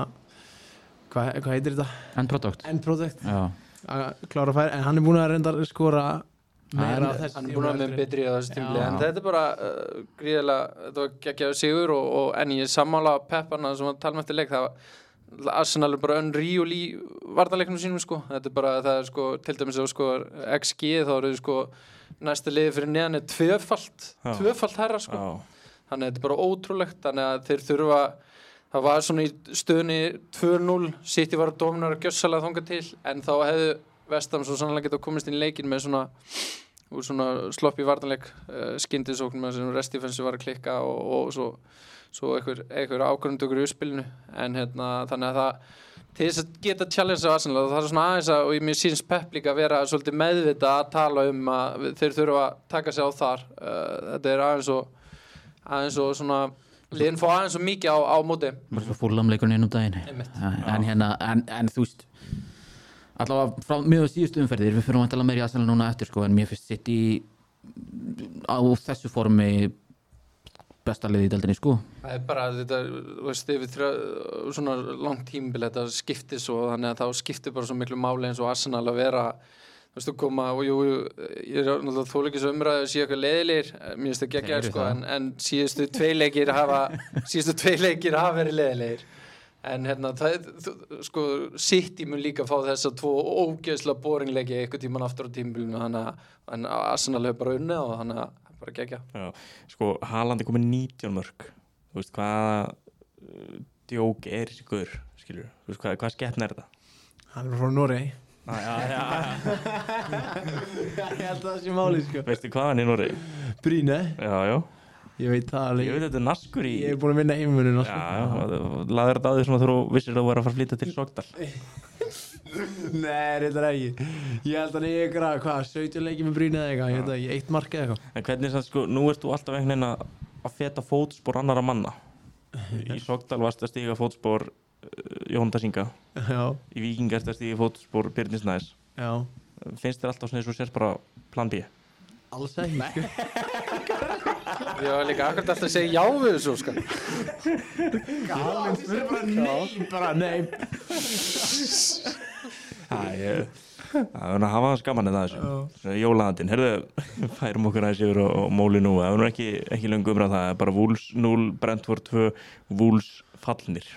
hvað heitir þetta? End product. Já. Klára að færa, en hann er búin að reynda að skora meira á þessu. Hann er búin að með betri á þessu tímabili, en þetta er bara gríðarlega, þetta var geggjaður sigur en ég sammála Pepparna sem var talað eftir leik, Arsenal er bara unreal í varnarleiknum sínum, sko. Þetta er bara, það er sko, til dæmis ef sko XG þá eru sko næsta liði fyrir neðan er tvöfalt herra, sko. Þannig að þetta er bara ótrúlegt, þannig að þeir þurfa. Það var svona í stöðunni 2-0, City var að dominar að gjössalega þangað til, en þá hefðu West Ham svo sannlega getað komist inn í leikinn með svona slopp í varnarleik, skyndisóknum sem restifensi var að klikka og svo einhver ákvörðuntökur í uppspilinu, en þannig að það til þess að geta challenge á Arsenal, það er svona aðeins og mér sýnst Pep líka að vera svolítið meðvita að tala að þeir þurfa að taka sig á þar, þetta er aðeins og svona liðin fá aðeins svo mikið á móti. Bara svo fúllamleikurinn inn daginn. En þú veist, allavega frá mjög síðustu umferðir, við fyrir að tala meira í Arsenal núna eftir, sko, en mér finnst City á þessu formi besta liði í deildinni, sko. Það er bara þetta, veist, yfir svona langt tímabil þetta skiptir svo, þannig að þá skiptir bara svo miklu máli eins og Arsenal að vera. Þú veist, þú koma og ég er náttúrulega þóleikis umræðu að sé eitthvað leiðilegir, mér finnst það geggjaður, sko, en síðustu tvei leikir hafa verið leiðilegir, en sko, City mun líka fá þess að tvo ógeðslega boringleiki eitthvað tíman aftur á tímabilinu, en Arsenal hefur bara unnið og þannig að bara geggja. Já, sko, Haaland er komið 19 mörk, þú veist, hvaða djók er þessi gaur, skilur, þú veist, hvað skepna er þetta? Hann er frá Noregi. Já. Ég held að það sé máli, sko. Veistu hvað hann er í Noregi? Bríne. Já. Ég veit það alveg. Ég veit þetta er naskur í. Ég er búin að vinna heimunum. Já. Laður þetta á því svona þegar þú vissir að þú var að fara að flytja til Sogndal. Nei, þetta er ekki. Ég held að ég er 17 leiki með Bríne eða eitthvað. Ég veit það ekki, 1 mark eða eitthvað. En hvernig það, sko, nú ert þú alltaf einhvern veginn að feta fótspor annara manna. Í Sogndal varst að stíga fótspor Jón Dasinga. Já. Í Víkingar ertu að stíga fótspor Birnir Snæs. Já. Finnst þér alltaf svona eins og sérst bara plan B? Alls ekki. Ég var líka akkurat alltaf að segja já við þessu, sko. Galinn spyrir bara nei. Það er að hafa það skaman eða þessu. Jólahandinn, herðu, færum okkur aðeins yfir og móli nú. Það er nú ekki löngu umræð það, er bara Wolves 0, Brentford 2, Wolves fallnir.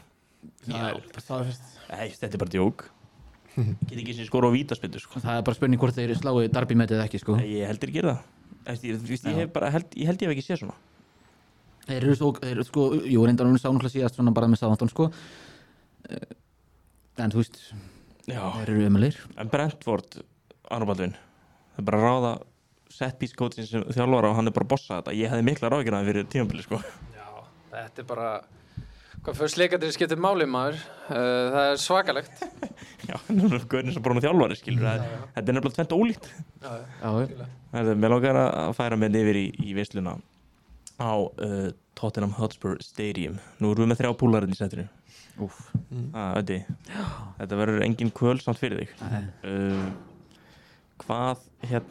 Þetta er bara djók. Get ekki sem skora á vítaspyrnu, sko. Það er bara spurning hvort þeir slái Derby metið ekki, sko. Ég heldur gera það. Ég held ég hef ekki séð svona. Þeir eru sko, jú, reyndar hún sá náttúrulega síðast svona bara með Southampton, sko. En þú veist, Já, þeir eru ömulegir. en Brentford, Arnar Baldvin, það er bara að ráða set-piece coachin sem þjálfara og hann er bara að bossa þetta. Ég hefði mikla áhyggjur af fyrir tímabili, sko. Já, þetta er bara hvað fyrst leikandinn skiptir máli maður, það er svakalegt. Já, gaurin sem bara með þjálfari, skilur. Þetta er nefnilega tvennt ólíkt. Já, Mér langar að færa með yfir í veisluna á Tottenham Hotspur Stadium. Nú erum við með 3 púlarinn í setinu. Þetta verður engin kvöl samt fyrir þig. Hvað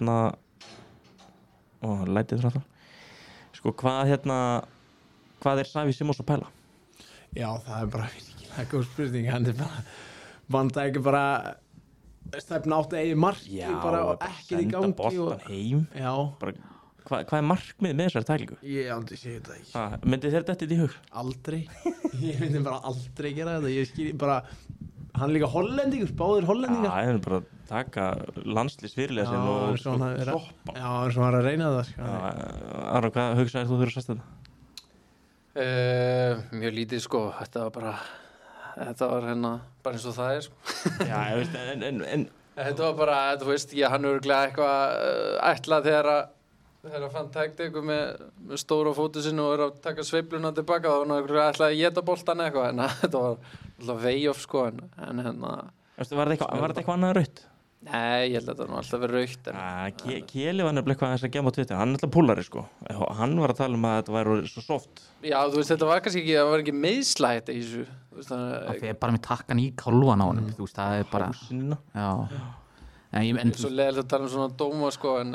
lætið þráttar sko, hvað er Xavi Simons að pæla? Já, það er bara það er góð spurning, hann er bara Van Dijk bara stefna átt eigin marki bara og ekki í gangi senda boltan heim já. Bara, hvað er markmið með þessari tæklingu? Ég aldrei sé þetta ekki Myndi þér þetta í hug? Aldrei, ég myndi bara aldrei gera þetta ég skil bara, hann er líka hollendingur, báðir hollendingar Já, ég myndi bara taka landslýsfyrirlega sem og stoppa Já, eins og hann er að reyna það sko. Aron, hvað hugsaðir þú þurfa að sesta þetta? Mjög lítið sko, þetta var bara eins og það er sko. Já, ég veist, en þetta var bara, þú veist, hann er örugglega eitthvað ætlað þegar að fann tækt eitthvað með stóra fótu sinni og að taka sveifluna tilbaka þá var hann ætlað að geta boltan eitthvað en þetta var alltaf way-off sko en var þetta eitthvað annað rautt? Nei, ég held að það var alltaf verið rautt Kjeli var nefnilega eitthvað að gema á Twitter hann er alltaf púlari sko hann var að tala að þetta væri svo soft Já, þú veist, þetta var kannski ekki það var ekki meiðslætt í þessu það er bara með takkan í kálvan á honum þú veist, það er bara Húsina. Já en svo leiðilegt að tala svona dóma sko en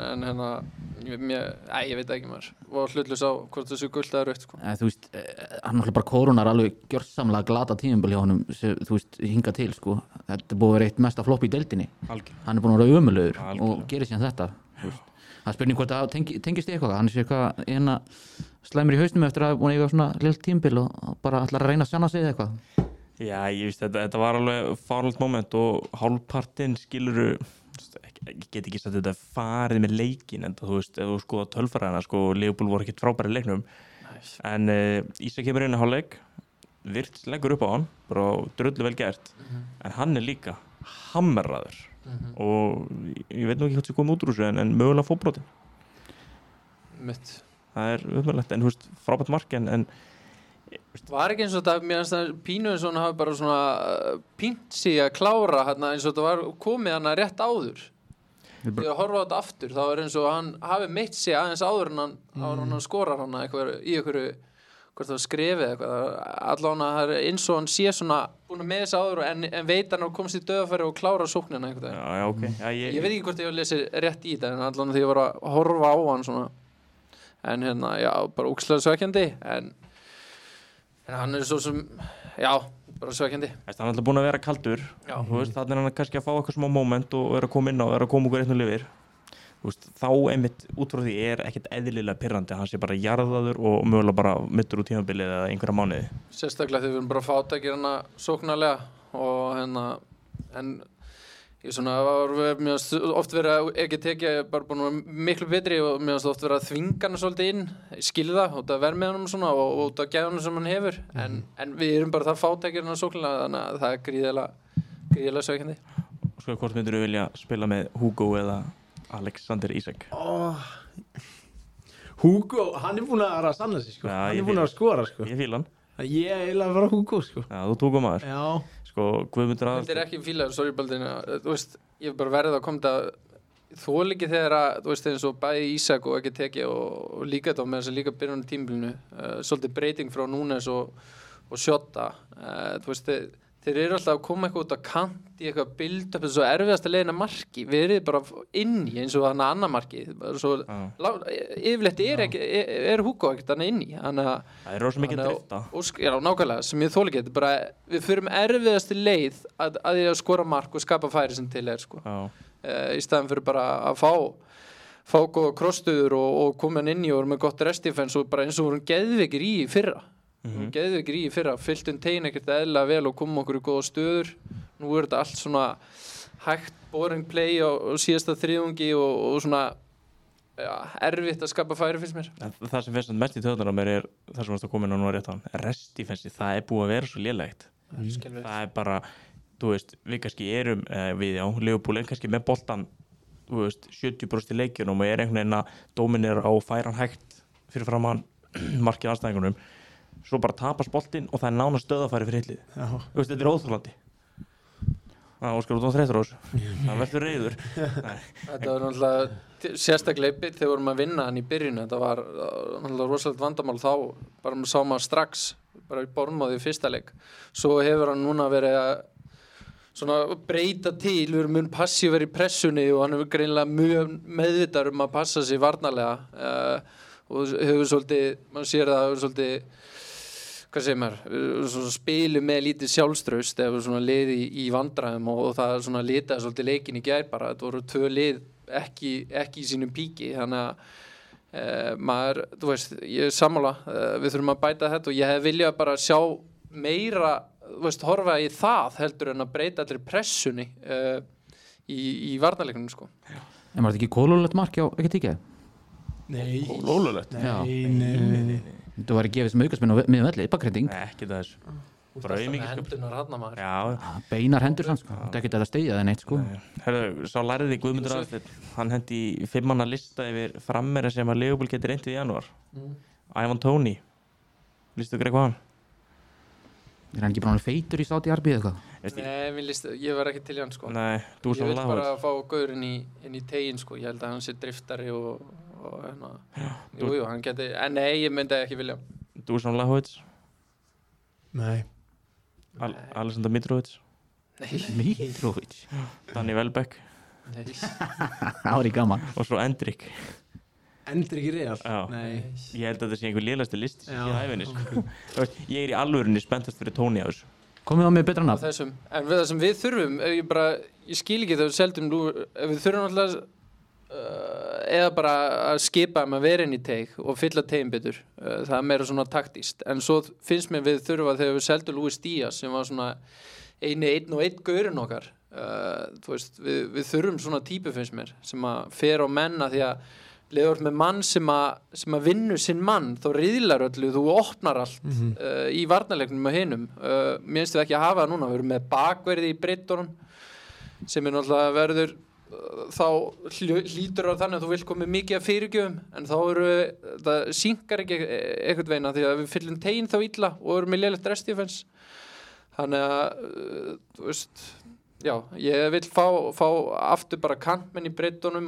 ég veit ekki maður var hlutlust á hvort þessu gult eða rautt sko þú veist, hann náttúrulega bara kórunar alveg gjörsamlega glata tímabil hjá honum þú veist, hinga til sko þetta er búið að vera eitt mesta flopp í deildinni hann er búin að vera ömulegur og gerir síðan þetta það er spurning hvort það tengist eitthvað hann sé eitthvað slæmur í hausnum eftir að hafa búin að eiga svona lill tímabil og bara ætlar að reyna að sjanna sig eitthvað Já, ég veist, þetta var alveg farlegt moment og hálfpartinn skiluru ég get ekki sagt þetta farið með leikin en þú veist, ef þú skoða tölfræðina sko, Liverpool voru ekkert frábæri í leiknum en Ísak kemur inn í hálfleik virts leggur upp á hann bara drullu vel gert en hann er líka hamraður og ég veit nú ekki hvað sem kom út úr þessu en mögulega fótbrotinn mitt það er umhverfilegt en þú veist, frábært mark en var ekki eins og þetta mér finnst það pínu eins og hann hafi bara svona pínt sig að klára hérna eins og þetta var komið hann rétt áður þegar að horfa á þetta aftur þá er eins og hann hafi meitt sig aðeins áður en hann skorar hann eitthvað í einhverju hvort það skrefið eitthvað allavega það er eins og hann sé svona búin með þess áður en veit hann að komast í döðafæri og klára sóknina eitthvað Já, ok ég veit ekki hvort ég lesi rétt í þetta en allavega því ég var að horfa á hann svona en hérna, já, bara ógeðslega svekkjandi en hann er svo sem, já, bara svekkjandi hann er alltaf búin að vera kaldur þú veist, þannig er hann kannski að fá eitthvað smá moment og er að koma inn á, er að koma okkur eitt og lifir þú veist, þá einmitt út frá því er ekkert eðlilega pirrandi, hann sé bara jarðaður og mögulega bara mittur úr tímabilið eða einhverja mánuði sérstaklega þegar við erum bara fátækir hérna sóknarlega og hérna en ég svona var mér oft verið að ekki tekja bara búin miklu betri og mér oft verið að þvinga hann svolítið inn skilja það út af vermiðanum svona og út af gæðunum sem hann hefur en við erum bara það fátækir hérna sóknarlega þannig að það er gríðilega svekkjandi og sko hvort myndir þú vilja spila með Hugo eða Alexander Isak Hugo, hann er búin að sanna sig sko. Hann er búin að skora sko. Ég fíla hann Ég vil að vera Hugo sko. Já, þú tókum maður Já sko, Guðmundur Þetta er ekki fílaður, sorry Baldvin þú veist, ég er bara verið að koma þól ekki þegar að, þú veist, eins og bæði Ísak og ekki tekja og líka þetta með þess að líka byrjunum tímbilinu svolítið breyting frá Núnes og Sjóta þú veist, þeir eru alltaf að koma eitthvað út á kant í eitthvað build-up þessu erfiðasta leiðina marki við erum bara inni eins og þannig annar marki yfirleitt er Hugo ekkert þannig inni það er rosa mikið drifta já, nákvæmlega, sem ég þoli ekki bara, við förum erfiðasti leið að ég að skora mark og skapa færi sem til er sko. Í staðan fyrir bara að fá góða krosstuður og koma hann inni og vera með gott rest-defense og bara eins og vorum geðveikir í fyrra geðveikir í fyrra, fylltum tegin ekkert eðlilega vel og komum okkur í góða stöður nú er þetta allt svona hægt boring play á síðasta þriðungi og svona erfitt að skapa færi finnst mér það sem finnst mest í töðunar á mér er það sem varst að koma inn á nú rétt á hann rest-defense, það er búið að vera svo lélegt það er bara þú veist, við kannski erum Liverpool kannski með boltan þú veist, 70% í leikjunum og einhvern veginn að dominera og færa hann hægt fyrir framan markið anstæðingunum svo bara tapast boltinn og það nánast stöðafæri fyrir hillið þú veist, þetta óþolandi Óskar, þú þreytur á þessu það veldur reiður Þetta var náttúrulega sérstaklega þegar við vorum að vinna hann í byrjun þetta var náttúrulega rosalegt vandamál þá bara sá maður strax bara í Bournemouth í fyrsta leik svo hefur hann núna verið að svona breyta til við erum mun passíver í pressunni og hann hefur greinilega mjög meðvitaður að passa sig varnarlega og hefur svolítið maður sér það hefur svolítið hvað segir maður, spilu með lítið sjálfstraust eða svona lið í vandræðum og það svona litaði svolítið leikin í gær bara, þetta voru 2 lið ekki í sínum píki þannig að maður, þú veist, ég er sammála við þurfum að bæta þetta og ég hef viljað bara sjá meira, þú veist, horfa í það heldur en að breyta allir pressunni í varnarleiknum, sko. En var þetta ekki kólulegt mark hjá ekki tíkja? Nei. Kólulegt? Nei. Þú var að gefa þessum aukaspinn á miðjum velli, bakgrending. Nei, ekki það þessu. Bara hendunar hann maður. Já. Beinar hendur sann, sko. Þetta er ekki þetta stegja það neitt, sko. Herðu, sá lærði Guðmundur Aðalsteinn, hann hendi í 5 manna lista yfir frammera sem að Liverpool geti reynt við í janúar. Ivan Toney. Listu ykkur eitthvað hann? Er hann ekki bara feitur í Saudi-Arabíu eða eitthvað? Nei, ég var ekki til hann, sko. Nei, ég vil bara fá gaur inn í tegin, sko. Ég held að hann sé driftari og hérna. Jú, hann geti, en nei, ég myndi ekki vilja. Dusan Lahovic? Nei. Alexander Mitrovic? Nei. Mitrovic? Danny Welbeck? Nei. Það var í gaman. Og svo Endrik? Endrik í Real? Já. Nei. Ég held að þetta sé einhver lélegasti list í æfinni, sko. Ég er í alvörunni spenntast fyrir Toney á þessu. Komið á með betra nafn. En við það sem við þurfum, ég skil ekki þegar við seldum nú, við þurfum alltaf eða bara að skipa að vera inn í teig og fylla tegin betur það er meira svona taktíst en svo finnst mér við þurfa þegar við seldum Luis Díaz sem var svona einn og einn gaurinn okkar þú veist, við þurfum svona típu finnst mér sem að fer á menna því að leður með mann sem að vinnu sinn mann þá riðlar öllu, þú opnar allt í varnarleiknum og hinum mér finnst við ekki að hafa það núna, við erum með bakverði í Brighton sem er náttúrulega verður þá hlýtur á þannig að þú vilt koma mikið af fyrirgjöfum en þá það sínkar ekki eitthvað veina því að við fyllum tegin þá illa og erum með lélegt restdefens þannig að þú veist já, ég vil fá aftur bara kantmenn í breytunum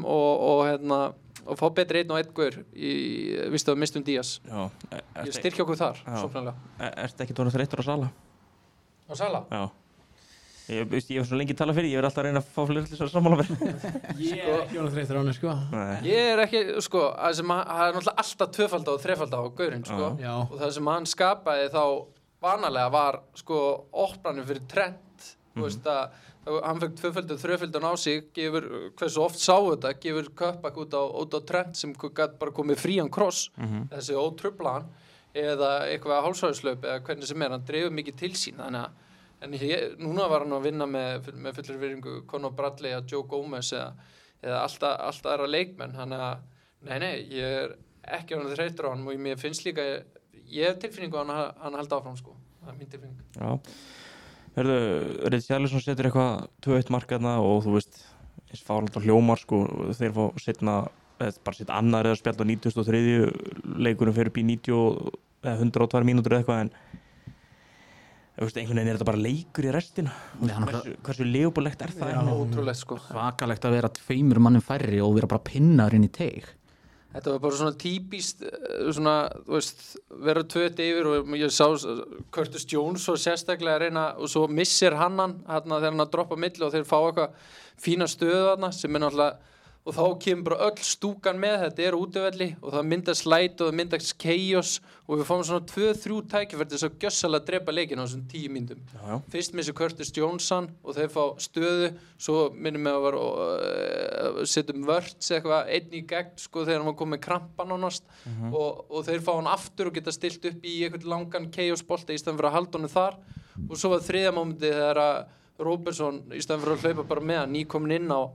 og fá betri einn og einn gaur vistu að mistum Díaz ég styrkja okkur þar Ertu ekki tónast þreyttur á Sala? Á Sala? Já Ég hef svo lengi talað fyrir, ég verð alltaf að reyna að fá fleiri til þess að sammála fyrir. Ég er ekki vonað þreyttur á henni, sko. Ég er ekki, sko, það er náttúrulega alltaf 2-falda og 3-falda á gaurinn, sko. Já. Og það sem hann skapaði þá vanalega var, sko, opnanum fyrir Trent. Þú veist að hann fekk 2-falda og 3-falda á sig, gefur, hversu oft sá þetta, gefur cutback út á Trent sem gæti bara komið frían cross, þessi ótrubla hann, eða eitthvað hálfsvæðislaup eða hvernig sem hann dreifur mikið til sín, þannig að en núna var hann að vinna með fullri virðingu Conor Bradley eða Joe Gomez eða alltaf aðra leikmenn þannig að nei, ég er ekki á hann þreytur á hann og mér finnst líka ég hef tilfinningu að hann halda áfram sko það er mín tilfinning Já, hörðu, Richarlison setur eitthvað 2-1 markaðna og þú veist eins fáralt á hljómar sko þeir fá setna bara sitt annar eða spjall á 93. leikunum fer upp í 90 eða 102 mínútur eða eitthvað en einhvern veginn þetta bara leikur í restina hversu legubúlegt það ótrúlegt sko svakalegt að vera 2 mannum færri og vera bara pinnar inn í teig þetta var bara svona típist svona, þú veist, vera 2-1 yfir og ég sá Curtis Jones og sérstaklega reyna og svo missir hann þegar hann að droppa milli og þeir fá eitthvað fína stöðu þarna sem er náttúrulega og þá kemur bara öll stúkan með þetta er útivelli og það myndast slæt og það myndast chaos og við fáum svona 2-3 tækifæri þess að gjössalega drepa leikinn á þessum 10 mínútum fyrst missi Curtis Johnson og þeir fá stöðu svo minnum við að vera setjum vörts eitthvað einn í gegn sko þegar hann var komið krampan ánast og þeir fá hann aftur og geta stilt upp í eitthvað langan chaos-bolta í staðan fyrir að halda honum þar og svo var þriðja mómenti þegar að Robertson í staðan fyrir að hlaupa bara með hann nýkomin inn á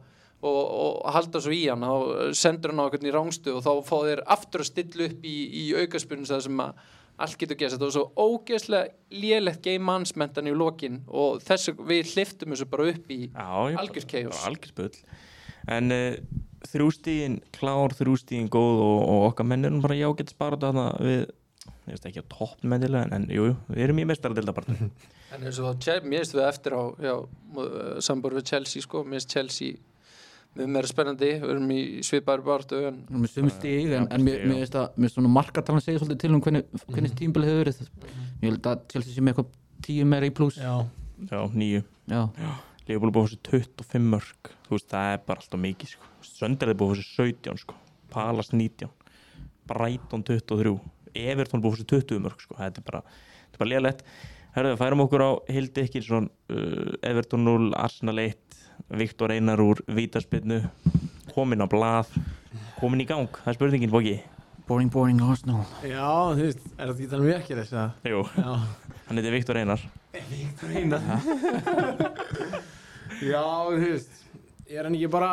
og halda svo í hann þá sendur hann á einhvern í rángstu og þá fá þeir aftur að stilla upp í aukaspyrnu það sem að allt getur gerst. Þetta var svo ógeðslega lélegt game management í lokin og þessu við hleyptum þessu bara upp í algjör chaos. Algjör spull. En 3 stigin klár, 3 stigin góð og okkar menn bara geta sparað þarna við, ég veist ekki á toppnum endilega en jú, við erum í meistaradeildabaráttu. En eins og mér finnst við eftir á sambor við Chelsea sko, mér finnst Chelsea við erum meira spennandi, við erum í svipaðri baráttu með sömu stig en mér finnst svona markatalan segja svolítið til hvernig tímabil hefur verið. Ég held að Chelsea sé með eitthvað 10 meira í pluss. Já, 9. Já. Liverpool búið þessu 25 mörk, þú veist, það bara alltaf mikið sko. Sunderland búið þessu 17 sko, Palace 19, Brighton 23, Everton búið þessu 20 mörk sko, þetta er bara lélegt. Herðu, færum okkur á Hild Dickinson, Everton 0, Arsenal 1, Viktor Einar úr vítaspyrnu, kominn á blað, kominn í gang, það er spurningin, Bogi. Boring Arsenal. Já, þú veist, þetta ekki tala ekki þess að? Jú, hann heitir Viktor Einar. Viktor Einar? Já, þú veist, er hann ekki bara,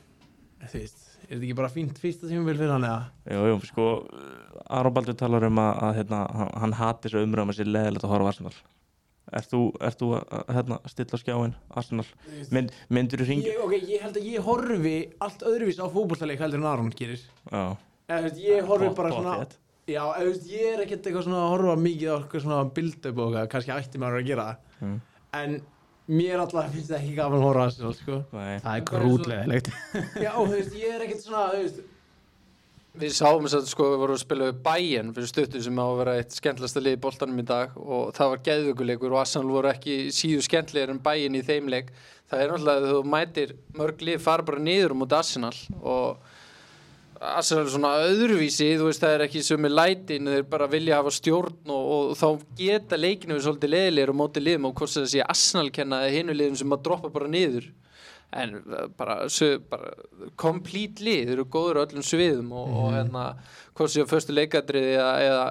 þú veist, er þetta ekki bara fínt fyrsta tímabil fyrir hann eða? Jú, sko, Aron Baldur talar að hann hati þessu umræðum að sé leiðilegt að horfa á Arsenal. Ert þú að stilla skjáin Arsenal? Myndirðu hringja? Ég held að ég horfi allt öðruvís á fótboltaleik heldur en Aron gerir. Já. Ég horfi bara svona, já, ég er ekkert eitthvað svona að horfa mikið á eitthvað svona build-up og kannski ætti maður að gera það. En mér alltaf finnst það ekki gaman að horfa á Arsenal, sko. Nei. Það er grútlegilegt. Já, þú veist, ég er ekkert svona, þú veist. Við sáum þess að sko við vorum að spila við Bayern fyrir stuttu sem á að vera eitt skemmtilegasta lið í boltanum í dag og það var geðvökuleikur og Arsenal voru ekki síðu skemmtilegir en Bayern í þeim leik. Það er náttúrulega að þú mætir mörg lið fara bara niður mot Arsenal og Arsenal er svona öðruvísi, þú veist það er ekki sömu lætin, þeir bara vilja hafa stjórn og þá geta leikinu við svolítið leiðilegir og móti liðum og hvort það sé Arsenal kenna eða hinu liðum sem að droppa bara niður. En bara complete lið, þeir eru góður á öllum sviðum og hvort séu fyrstu leikadriði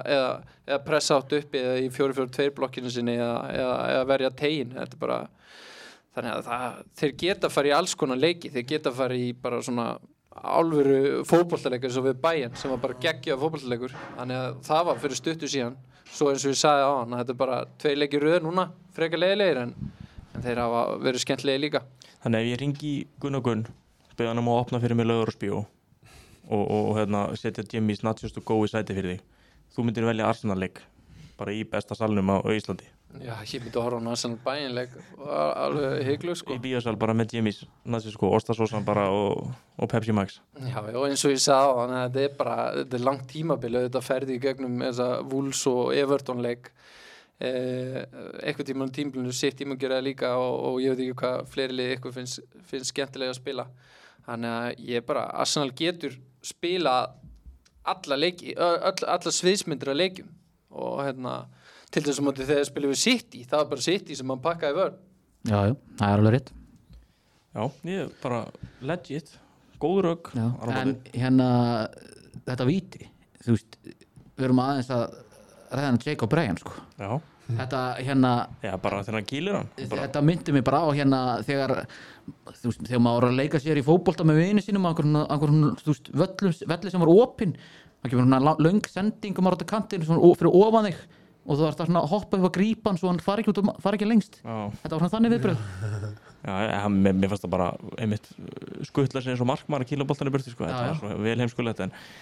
eða pressa átt uppi eða í 4-4-2 blokkinu sinni eða verja tegin. Þetta er bara þannig að þeir geta fara í alls konar leiki, þeir geta fara í bara svona alvöru fótboltaleikur eins og við Bayern sem var bara geggjaður fótboltaleikur. Þannig að það var fyrir stuttu síðan, svo eins og ég sagði á hann, þetta er bara 2 leikir röð núna, frekar leiðilegir en þeir hafa verið skemmtilegir líka. Þannig ef ég ringi Gunn og Gunn, beða hann að opna fyrir mig Laugarásbíó og setja Jimmy's Nachos to go í sæti fyrir þig. Þú myndir velja Arsenal-leik, bara í besta salnum á Íslandi. Já, ég myndi að horfa á Arsenal Bayern-leik, alveg hygglu sko. Í bíósal bara með Jimmy's Nachos sko, ostasósan bara og Pepsi Max. Já, og eins og ég sagði á hann, þetta er langt tímabil, þetta ferði í gegnum þessa Wolves og Everton-leik. Eitthvað tíma tímbilinu sitt tíma gera það líka og ég veit ekki hvað fleiri lið ykkur finnst skemmtilega að spila þannig að ég bara Arsenal getur spila alla leiki alla sviðsmyndir af leikjum og til þess að þegar spilum við City það var bara City sem hann pakkaði vörn. Já, það er alveg rétt. Já, ég bara legit góð rögg. En þetta víti, þú veist við erum aðeins að ræðan Jacob Bryan sko. Já. Þetta já, bara þegar hann kýlir hann. Þetta myndi mig bara á þegar þú veist, þegar maður var að leika sér í fótbolta með vini sínum á einhverjum þú veist, velli sem var opinn. Það kemur löng sending maður á kantinn fyrir ofan þig og þú þarft að hoppa upp að grípa hann svo hann fari ekki lengst. Já. Þetta var þannig viðbrögð. Já, mér fannst það bara einmitt skuttla sig eins og markmaður að kýla boltann í burtu sko. Þetta var svo vel heimskulegt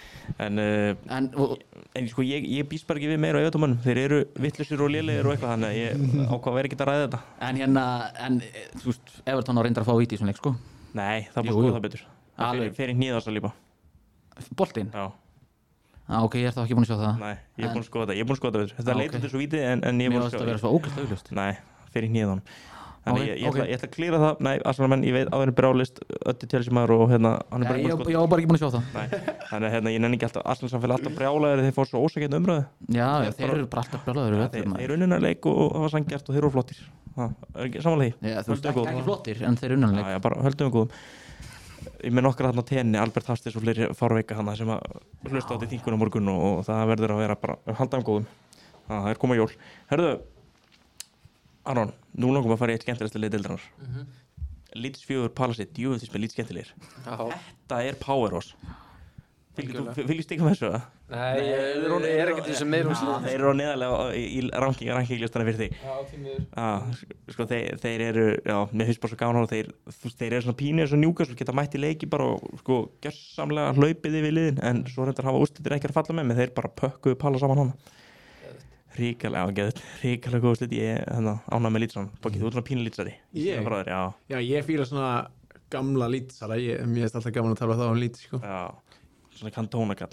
en sko ég býst bara ekki við meira á Evertómönnum. Þeir eru vittlausir og lélegir og eitthvað þannig að ég ákvað verið ekki að ræða þetta. En þú veist, Evertón á reyndar að fá víti í svona leik sko? Nei, það búið skoða það betur. Það fer í hníðast að lípa. Boltinn? Já. Ok, ég er þá ekki búin að sjá það. Nei, ég er búin að skoða það. Ég er búin að skoða það betur. Þetta leitur þessu víti en ég er búin að skoða það. Mér varst að vera svo ógeðslega augljóst. Nei, fer í hníðan. Þannig ég ætla að klíra það. Nei, Arsenal-menn, ég veit áður brjálist Öddi Tjelsímaður og hann er bara ég var bara ekki búin að sjá það. Nei, þannig ég nenni ekki alltaf Arsenal-samfélag alltaf brjálaðir þeir fór svo ósækjandi umræðu. Já, þeir eru bara alltaf brjálaðir. Þeir unnuna leik og það var sanngjarnt og þeir eru flottir. Það er ekki samanlega því. Þú veist ekki flottir en þeir unnuna leik. Já, bara höldum við góðum. Ég með nokkra þarna tenni, Albert Hafstis og fleiri fárveika hana sem að hlusta á því þinguna morgun og það verður að vera bara halda góðum. Það er koma jól. Herðu, Aron, nú langum að fara í eitt skemmtilegasta lið deildarinnar. Leeds 4 Palace 1 djúvöldis með Leeds skemmtilegir þetta powerhouse fylgist ekki með þessu það? Nei, ég ekkert í þessu meira þeir eru neðarlega í rankinglistana fyrir þig sko þeir eru mér finnst bara svo gaman þeir eru svona pínir svo Newcastle geta mætt í leiki bara og sko gjörsamlega hlaupið yfir liðin en svo reyndar hafa úrslitir ekki að falla með þeir bara pökkuðu Pala saman hana ríkalega góð úrslit ég ánægð með Leeds Boggi, þú ert svona pínu Leedsari Já, ég fíla svona gamla Leedsara mér finnst alltaf gaman að tala þá Leeds sko svona kantónakall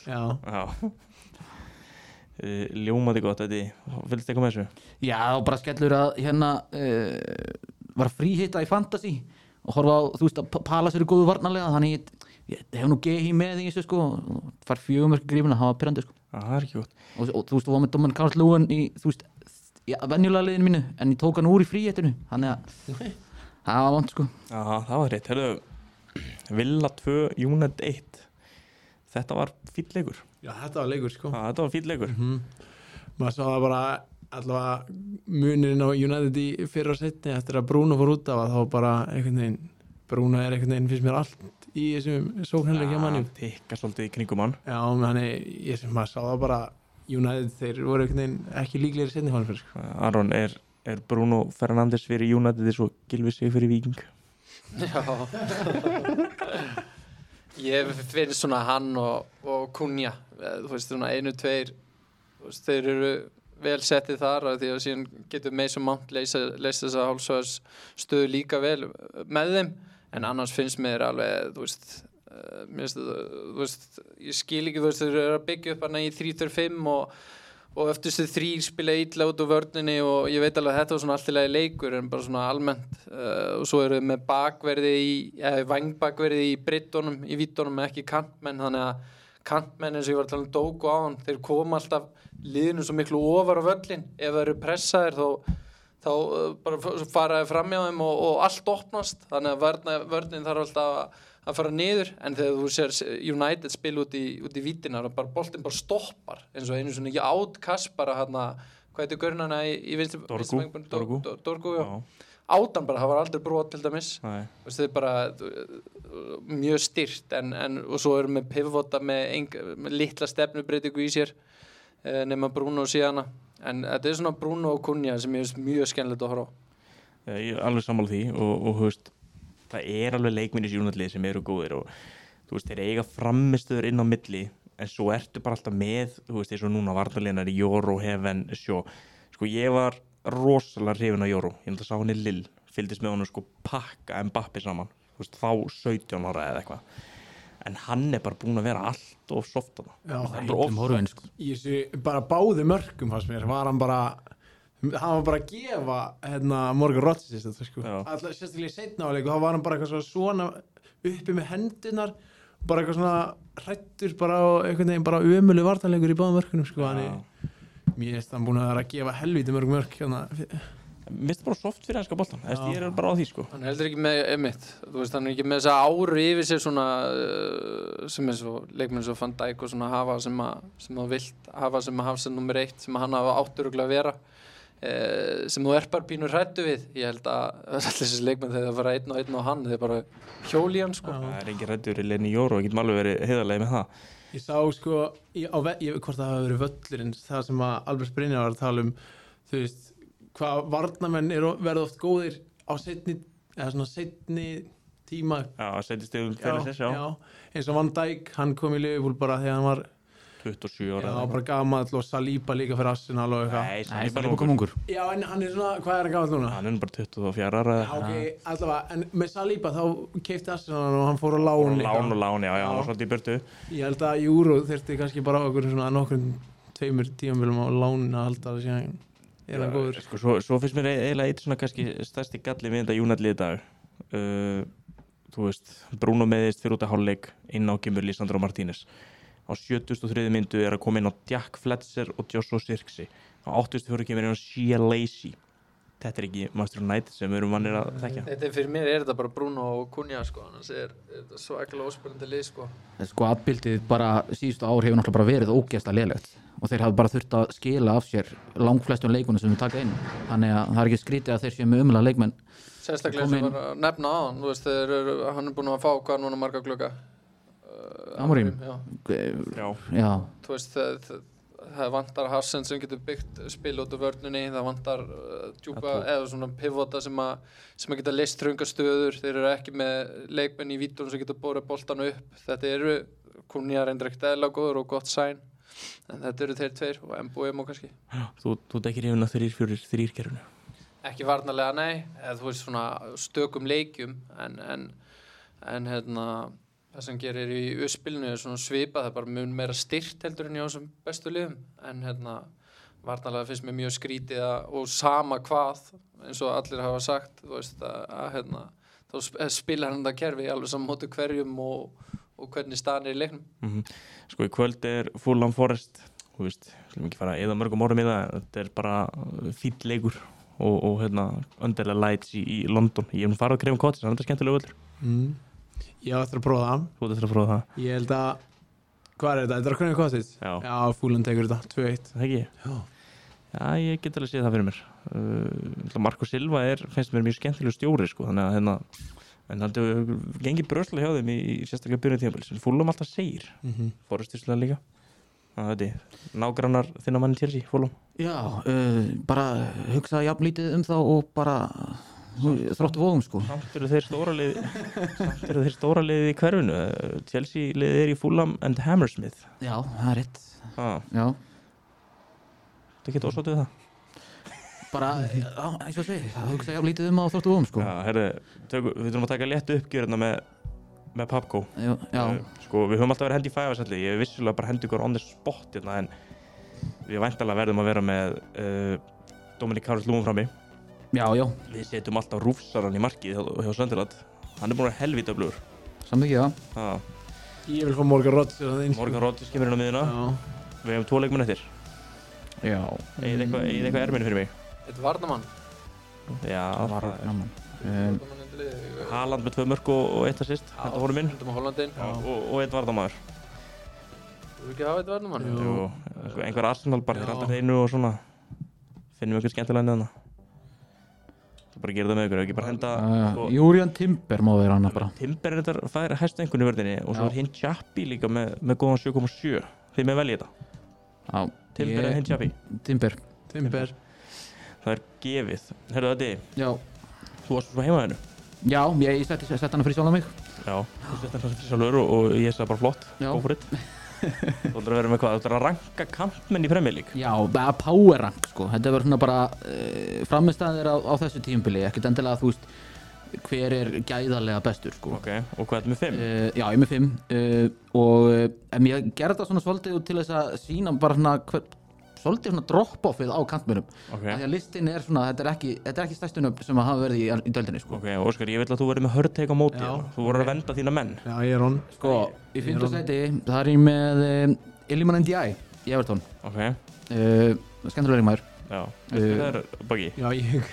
ljómaði gott fylgst eitthvað með þessu? Já, og bara skellur að hérna var fríhitta í fantasy og horfa á, þú veist að Palace eru góðu varnarlega þannig ég hef nú gehi með í þessu sko far 4 mörk grífuna, það var pirrandi sko það er ekki gott og þú veist, þú var með Dominic Calvert-Lewin í, þú veist, venjulega liðinu mínu en ég tók hann úr í fríhittinu þannig að það var vant sko það var rétt, Villa 2 United 1 þetta var fínn leikur Já, þetta var leikur sko þetta var fínn leikur maður sá það bara allavega munurinn á United í fyrra og seinni eftir að Bruno fór út af þá bara einhvern veginn Bruno einhvern veginn finnst mér allt í þessum sóknarleikja manni tikka svolítið í kringum hann Já, ég sem maður sá það bara United þeir voru einhvern veginn ekki líklegir seinni hann fyrir sko Aron, er Bruno Fernandes fyrir United eins og Gylfi sig fyrir Víking? Já Ég finnst svona hann og Kunja þú veist svona 1-2 þeir eru vel settið þar því að síðan getur Mason Mount leysa þessa hálfsvæðars stöðu líka vel með þeim en annars finnst mér alveg þú veist ég skil ekki þú veist þeir eru að byggja upp hana í 3-5 og eftir þessi 3 spila illa út úr vörninni og ég veit alveg að þetta var svona alltaf leikur en bara svona almennt og svo eru með vangbakverði í brittunum, í vítunum ekki kantmenn, þannig að kantmenn eins og ég var að tala Dogu á hann, þeir koma alltaf liðinu svo miklu ofar á völlin ef það eru pressaðir þá bara faraði fram hjá þeim og allt opnast, þannig að vörnin þarf alltaf að fara niður en þegar þú sér United spila út í vítina og bara boltinn bara stoppar eins og einu svona ekki átkast bara hérna, hvað heitir gaurinn í vinstri Dorgu já. Átan bara, það var aldrei brot til dæmis það er bara mjög styrt en og svo erum við pivota með litla stefnubreitingu í sér nema Bruno og síðana en þetta er svona Bruno og Kunja sem ég finnst mjög skemmtilegt að horfa á Ég er alveg sammála því og þú veist það alveg leikminnis United sem eru góðir og þú veist, þeir eiga framistöður inn á milli en svo ertu bara alltaf með þú veist, eins og núna varnarleinar í Joro, Heaven, Sjó sko ég var rosalega hrifinn af Joro ég sá hann í Lill, fylgdist með honum sko pakka Mbappi saman þú veist, þá 17 ára eða eitthvað en hann bara búinn að vera allt of soft þarna. Það er bara horfinn sko. Í þessu bara báði mörkum fannst mér var hann var bara að gefa Morgan Rodgers þetta sko. Alltaf sérstaklega í seinna áleik þá var hann bara eitthvað svona uppi með hendunar bara eitthvað svona hrættur bara og einhvern veginn bara ömurlegur varnarleikur í báðum mörkunum sko. Mér finnst hann búinn að vera að gefa helvíti mörg mörk hérna. Mér finnst bara soft fyrir ennska boltan ég er bara á því sko. Hann heldur ekki með emitt þú veist hann er ekki með þessa áru yfir sér svona sem er svo leikmenn svo Van Dijk og svona hafa sem þú vilt hafa sem að hafa sem nummer 1 sem að hann hafa átturuglega að vera sem þú bara pínur hrættu við ég held að allir þessi leikmenn þegar það fara einn og hann þeir bara hjóli hann sko. Það er ekki hrættur í Lenny Joro og getum alveg verið heiðarlega með það Ég sá sko hvort það hafa verið völlurinn það sem að Albert Brynjar var að tala þú veist hvað varnarmenn verða oft góðir á seinni tíma seinni stegum fyrir þess eins og Van Dijk, hann kom í Liverpool bara þegar hann var 27 ára bara gamall og Saliba líka fyrir Arsenal og eitthvað Nei, Saliba kom ungur Já, en hann er svona, hvað er hann gamall núna? Hann er bara 24 ára allavega, en með Saliba þá keipti Arsenal og hann fór á lán Lán, já, hann var svolítið í burtu Ég held að Euro þurfti kannski bara okkur svona nokkrum 2 tímabilum á lán að halda það síðan er hann góður sko, svo finnst mér eiginlega eitt svona kannski stærsti galli við þetta United í dag þú veist, Bruno meðist fyrir út af hálfleik inn á kemur Lisandro Martínez á 73. myndu að koma inn á Jack Fletcher og Joshua Zirkzee á 84. kemur inn á Shea Lacey þetta ekki Manchester United sem við erum vannir að þekkja. Þetta fyrir mér þetta bara Bruno og Cunha sko, annars þetta svakalega óspennandi lið sko. Atbildið bara síðustu ár hefur náttúrulega bara verið ógeðslega lélegt og þeir hafa bara þurft að skila af sér langflestum leikunum sem við taka inn, þannig að það er ekki skrítið að þeir séu með umlega leikmenn. Sérstaklega sem var að nefna á hann, þú veist, hann er búinn að fá hvað núna marga glugga. Amorim. Já. Þú veist, það vantar Hassen sem getur byggt spil út af vörninni, það vantar djúpa eða svona pivota sem að geta list þrönga stöður, þeir eru ekki með leikmenn í vítunum sem getur borið boltan upp, þetta eru Cunha reyndir ekkert eðla góður og gott sæn, en þetta eru þeir tveir og Mbeumo kannski. Þú dekkir yfirna 3-4-3 kerfinu. Ekki varnarlega, nei, eða þú veist svona stökum leikjum, en hérna það sem gerir í uppspilinu er svona svipað, það er bara mun meira styrt heldur en í þessum bestu liðum, en hérna varnarlega finnst mér mjög skrítið og sama hvað, eins og allir hafa sagt, þú veist að hérna þá spilar hann það kerfi alveg saman móti hverjum og hvernig staðan er í leiknum. Sko í kvöld er Fulham Forest, þú veist, við ekki fara að eyða mörgum orðum í það, þetta er bara fínn leikur og hérna Underlay Lights í London. Ég hef nú farið á Craven Cottage, þannig að þetta er skemmtilega völlur. Ég ætla að prófa það. Þú ætlar að prófa það. Ég held að, hvað er þetta? Þetta er Craven Cottage? Já, Fulham tekur þetta, 2-1. Það ekki? Já, ég get alveg séð það fyrir mér. Marco Silva finnst mér mjög skemmtilegur stjóri, sko, þannig að hérna, en það gengir bröslega hjá þeim í sérstaklega byrjun tímabils. Fulham alltaf segir. Forest styrstilega líka. Það nágrannar þinna manni Chelsea, Fulham. Já, bara hugsa jafn lítið þá og bara þróttu vógum sko. Samt eru þeir stóra liðið í hverfinu. Chelsea liðið er í Fulham and Hammersmith. Já, það er rétt. Já. Það getur ósáttu við það. Bara, eins og segir, það hugsa jafn lítið á þróttu vógum sko. Já, herri, við þurfum að taka léttu uppgjörna með Pabko. Já. Sko, við höfum alltaf verið hendi í fæfaselli. Ég vissulega bara hendi ykkur on the spot hérna, en við væntanlega verðum að vera með Dominic Calvert-Lewin frammi. Já. Við setjum alltaf rúfsaran í markið hjá Sunderland. Hann er búin að vera helvítið öflugur. Samvikið, já. Ég vil fá Morgan Rodgers. Morgan Rodgers kemur inn á miðuna. Við hefum 2 leikmenn eftir. Já. Eigið eitthvað erminu fyrir mig. Þetta varnamann. Já, varnamann. Haaland með 2 mörk og 1 assist. Þetta voru minn. Þetta með Hollandin. Og 1 varnamaður. Þú vil ekki hafa 1 varnamann? Jú. Einhver Arsenal bara þeir alltaf hreinu og svona. Finnum við eitthvað skemmtilega enn þarna. Það bara gera það með ykkur, ekki bara henda. Júrian Timber má vera hana bara. Timber er þetta færi hæstu einhvern í vörðinni og svo er hinn Chappie líka með góðan 7,7. Þið með velja þetta. Já. Timber eða hinn Chappie? Timber. Það er gefið. Herðu þetta? Já. Þú varst svo heima hennu? Já, ég sett hana fyrir sjálf mig. Já, þú sett hana fyrir sjálfur og ég sagði bara flott. Go for it. Þú ætlar að vera með hvað? Þú ætlar að ranka kantmenn í Premier League? Já, bara power rank sko. Þetta verður svona bara framistæðir á þessu tímabili. Ekkert endilega þú veist hver er gæðarlega bestur sko. Ok, og hvað er þetta með 5? Já, ég er með 5 og ég gerði þetta svona svolítið til þess að sína bara svona svolítið svona drop-offið á kantmönnum. Því að listin er svona, þetta er ekki stærstu nöfn sem hafa verið í deildinni sko. Ok, Óskar, ég vil að þú verið með hörteik á móti. Þú voru að venda þína menn. Já, ég er on. Sko, í 5. sæti, það er ég með Iliman Ndiaye í Everton. Ok. Skemmtilegri maður. Já, það er Buggy. Já,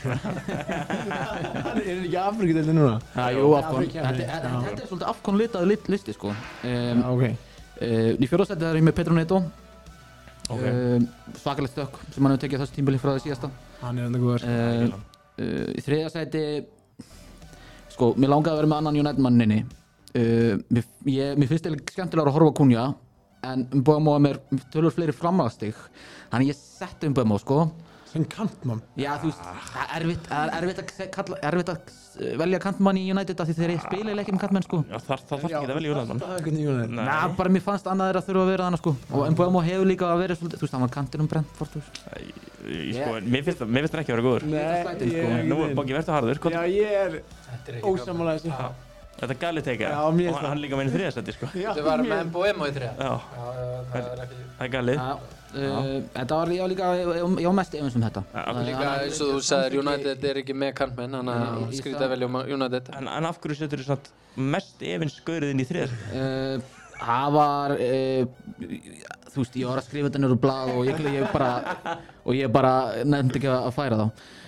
hann er ekki Afrikudeildin núna? Jú, Afcon. Þetta er svolítið Afcon litaði listi sko. Ok. Í 4. sæti er ég með Pedro Neto. Svakalegt stökk sem hann hefur tekið þessu tímabili frá því síðasta. Hann er enda góður. Í 3. sæti sko, mér langaði að vera með annan United manninni. Mér finnst það skemmtilega að horfa á Cunha en Mbeumo er mér tölur fleiri framlagstig, þannig ég setti Mbeumo sko. Sem kantmann? Já, þú veist, það er erfitt að velja kantmann í United af því þeir spila ekki með kantmenn sko. Já, það þarf ekki að velja United mann. Það er ekki United. Nei, bara mér fannst annað að þurfa að vera þannig sko. Og Mbeumo hefur líka að vera svolítið, þú veist, hann var kantur Brentford, þú veist. Sko, mér finnst það ekki að vera góður. Nei, nú er Boggi verður harður. Já, ég er ósammála þessu. Þetta er galið teika. Já, mér og hann líka með í 3. sæti sko. Þetta var með Mbeumo í 3. Já, það er er galið. Þetta var ég var mest efins þetta. Líka eins og þú sagðir, United er ekki með kantmenn, þannig að skrítið að velja United. En af hverju setur þú mest efins skaurið inn í 3. sæti? Það var, þú veist, ég var að skrifa þetta niður úr blað og ég bara nefndi ekki að færa þá.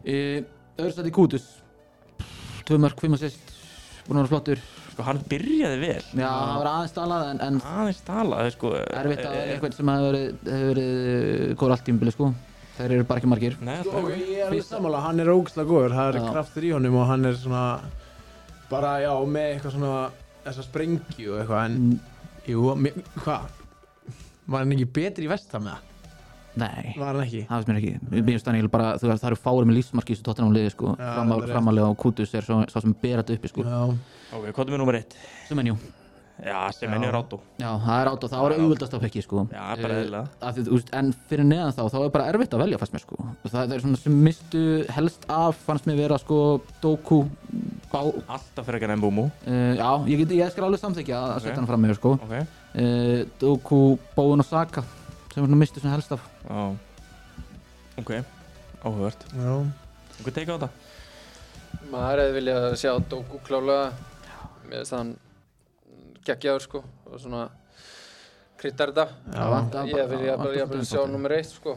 Öðru sæti Kútus 2 mörk, 5 assist, búin að vera flottur. Sko hann byrjaði vel. Já, það var aðeins talað en Aðeins talað, sko. erfitt að einhvern sem hefur verið góður allt tímabili sko. Þeir eru bara ekki margir. Nei, Ok, ég er alveg sammála, hann er ógeðslega góður, það er Já. kraftur í honum og hann er svona bara, já, með eitthvað svona þessa sprengju og eitthvað, en jú, hvað? Var hann ekki betri í Vestham með það? Nei, Var hann ekki? það finnst mér ekki. Mér finnst þannig bara, það eru fáir með lífsmark í þessu Tottenham liði sko. Já, það er rétt. Framalega og Kútus er sá sem ber þetta uppi sko. Já. Ok, hvað er með nummer 1? Semenyo. Já, Semenyo er Rátó. Já, það er átt og það var auðvöldast af ekki sko. Já, bara eðlilega. En fyrir neðan þá er bara erfitt að velja fannst mér sko. Það er svona sem mistu helst af fannst mér vera sko Doku, Alltaf fyrir ekki Mbeumo. já, ég skal alveg samþykja að setja hann fram með sko. Ok. Doku, Bowen og Saka sem svona mistu svona helst af. Já. Ok, áhugavert. Já. Hvað teika á þetta? Maður hefði viljað sjá Doku klálega. Mér finnst hann geggjaður sko og svona kryddar þetta. Ég vilja bara sjá nummer 1 sko.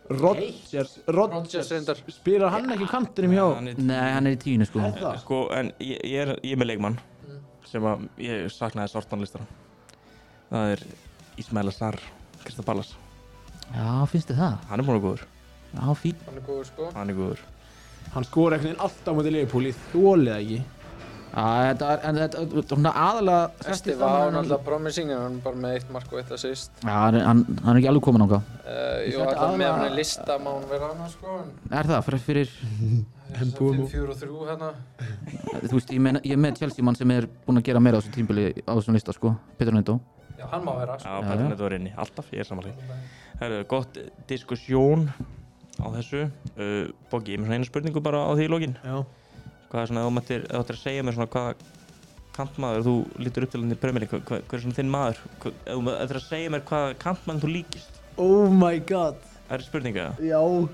Rodgers reyndar. spilar hann ekki á kantinum hjá? Nei, hann er í 10 sko. Er það? Sko, en ég er með leikmann sem að ég saknaði sortan listara. Það er Ismail Assar, Crystal Palace. Já, finnst þið það? Hann er búin að góður. Já, fín. Hann er góður sko. Hann er góður. Hann skora einhvern veginn alltaf á móti Liverpool, ég þolið það ekki. Já, þetta er svona aðalega Esti var náttúrulega promising en hann er bara með 1 mark og 1 assist. Já, hann er ekki alveg komin ánga. Jú, alltaf með hann lista má hann vera hana sko. Er það? Fyrir 5-4 og 3 hérna. þú veist, ég er með Chelsea mann sem er búinn að gera meira á þessu tímbili á þessum lista sko, Pedro Neto. Já, hann má vera sko. Já, Petrin þetta var inni. Alltaf, ég er samanlega. Það er gott diskussjón á þessu. Boggi, ég er með svona eina spurningu bara á því í lokin. Já. Hvað er svona, ef þú ættir að segja mér svona hvaða kantmaður þú lítur upp til hann í Premier League, hver er svona þinn maður? Ef þú ættir að segja mér hvaða kantmann þú líkist? Oh my god. Það er spurninga það?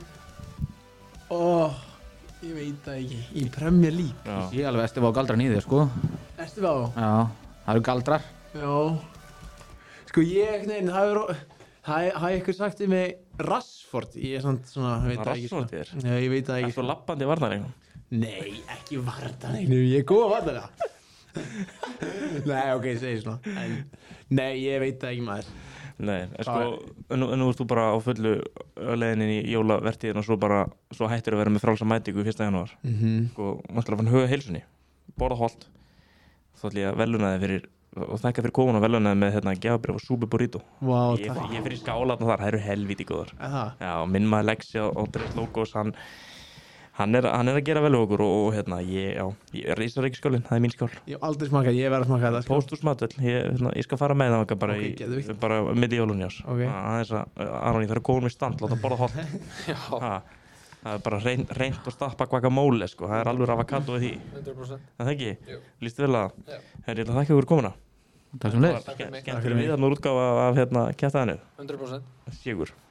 Já. Ég veit það ekki. Í Premier League. Já. Ég alveg Esteban og galdrar nýðir sko. Esteban? Já, það eru galdrar. Já. Sko ég, nein, það er eitthvað sagt um mig Rashford. Ég er svona, veit það ekki. Rashford þér? Já, ég veit það Það ekki. er svo lappandi varnarleiknum. Nei, ekki vartanleiknum, ég er góð að vartanlega. Nei, ok, segi svona. Nei, ég veit það ekki maður. Nei, en sko, nú ert þú bara á fullu leiðinni í jólavertíðin og svo hættir að vera með frálsa mætingu í 1. janúar. Sko, maður ætlar að fann huga heilsunni, borða holt. Þá ætla ég að veluna þig fyrir, og þakka fyrir komuna og veluna þig með hérna gjafabréf og súpu burrito. Vá, Ég takk. er fyrir skálarna þar, það eru helvíti góðar. Það? Já, minn maður Lexi og Dress Logos, hann er að gera vel við okkur og hérna, ég reisar ekki skálinn, það er mín skál. Ég hef aldrei smakað, ég verð að smaka þetta. Pósthús matvöll, ég skal fara með það bara Ok, geðveikt. bara mitt í jólunjás. Ok. Aðeins að Aron, ég þarf að koma með stand, láta borða holt. Já, Það er bara reynt og stappa guacamole, sko, það er alveg avokado við því. 100%. Það ekki? Jú. Lýstu vel að Já. Herri, ég ætla að þakka ykkur komuna. Takk sem leiðis. Takk fyrir mig. Skemmtileg viðarnar útgáfa af kjaftaðinu. 100%. Sigur.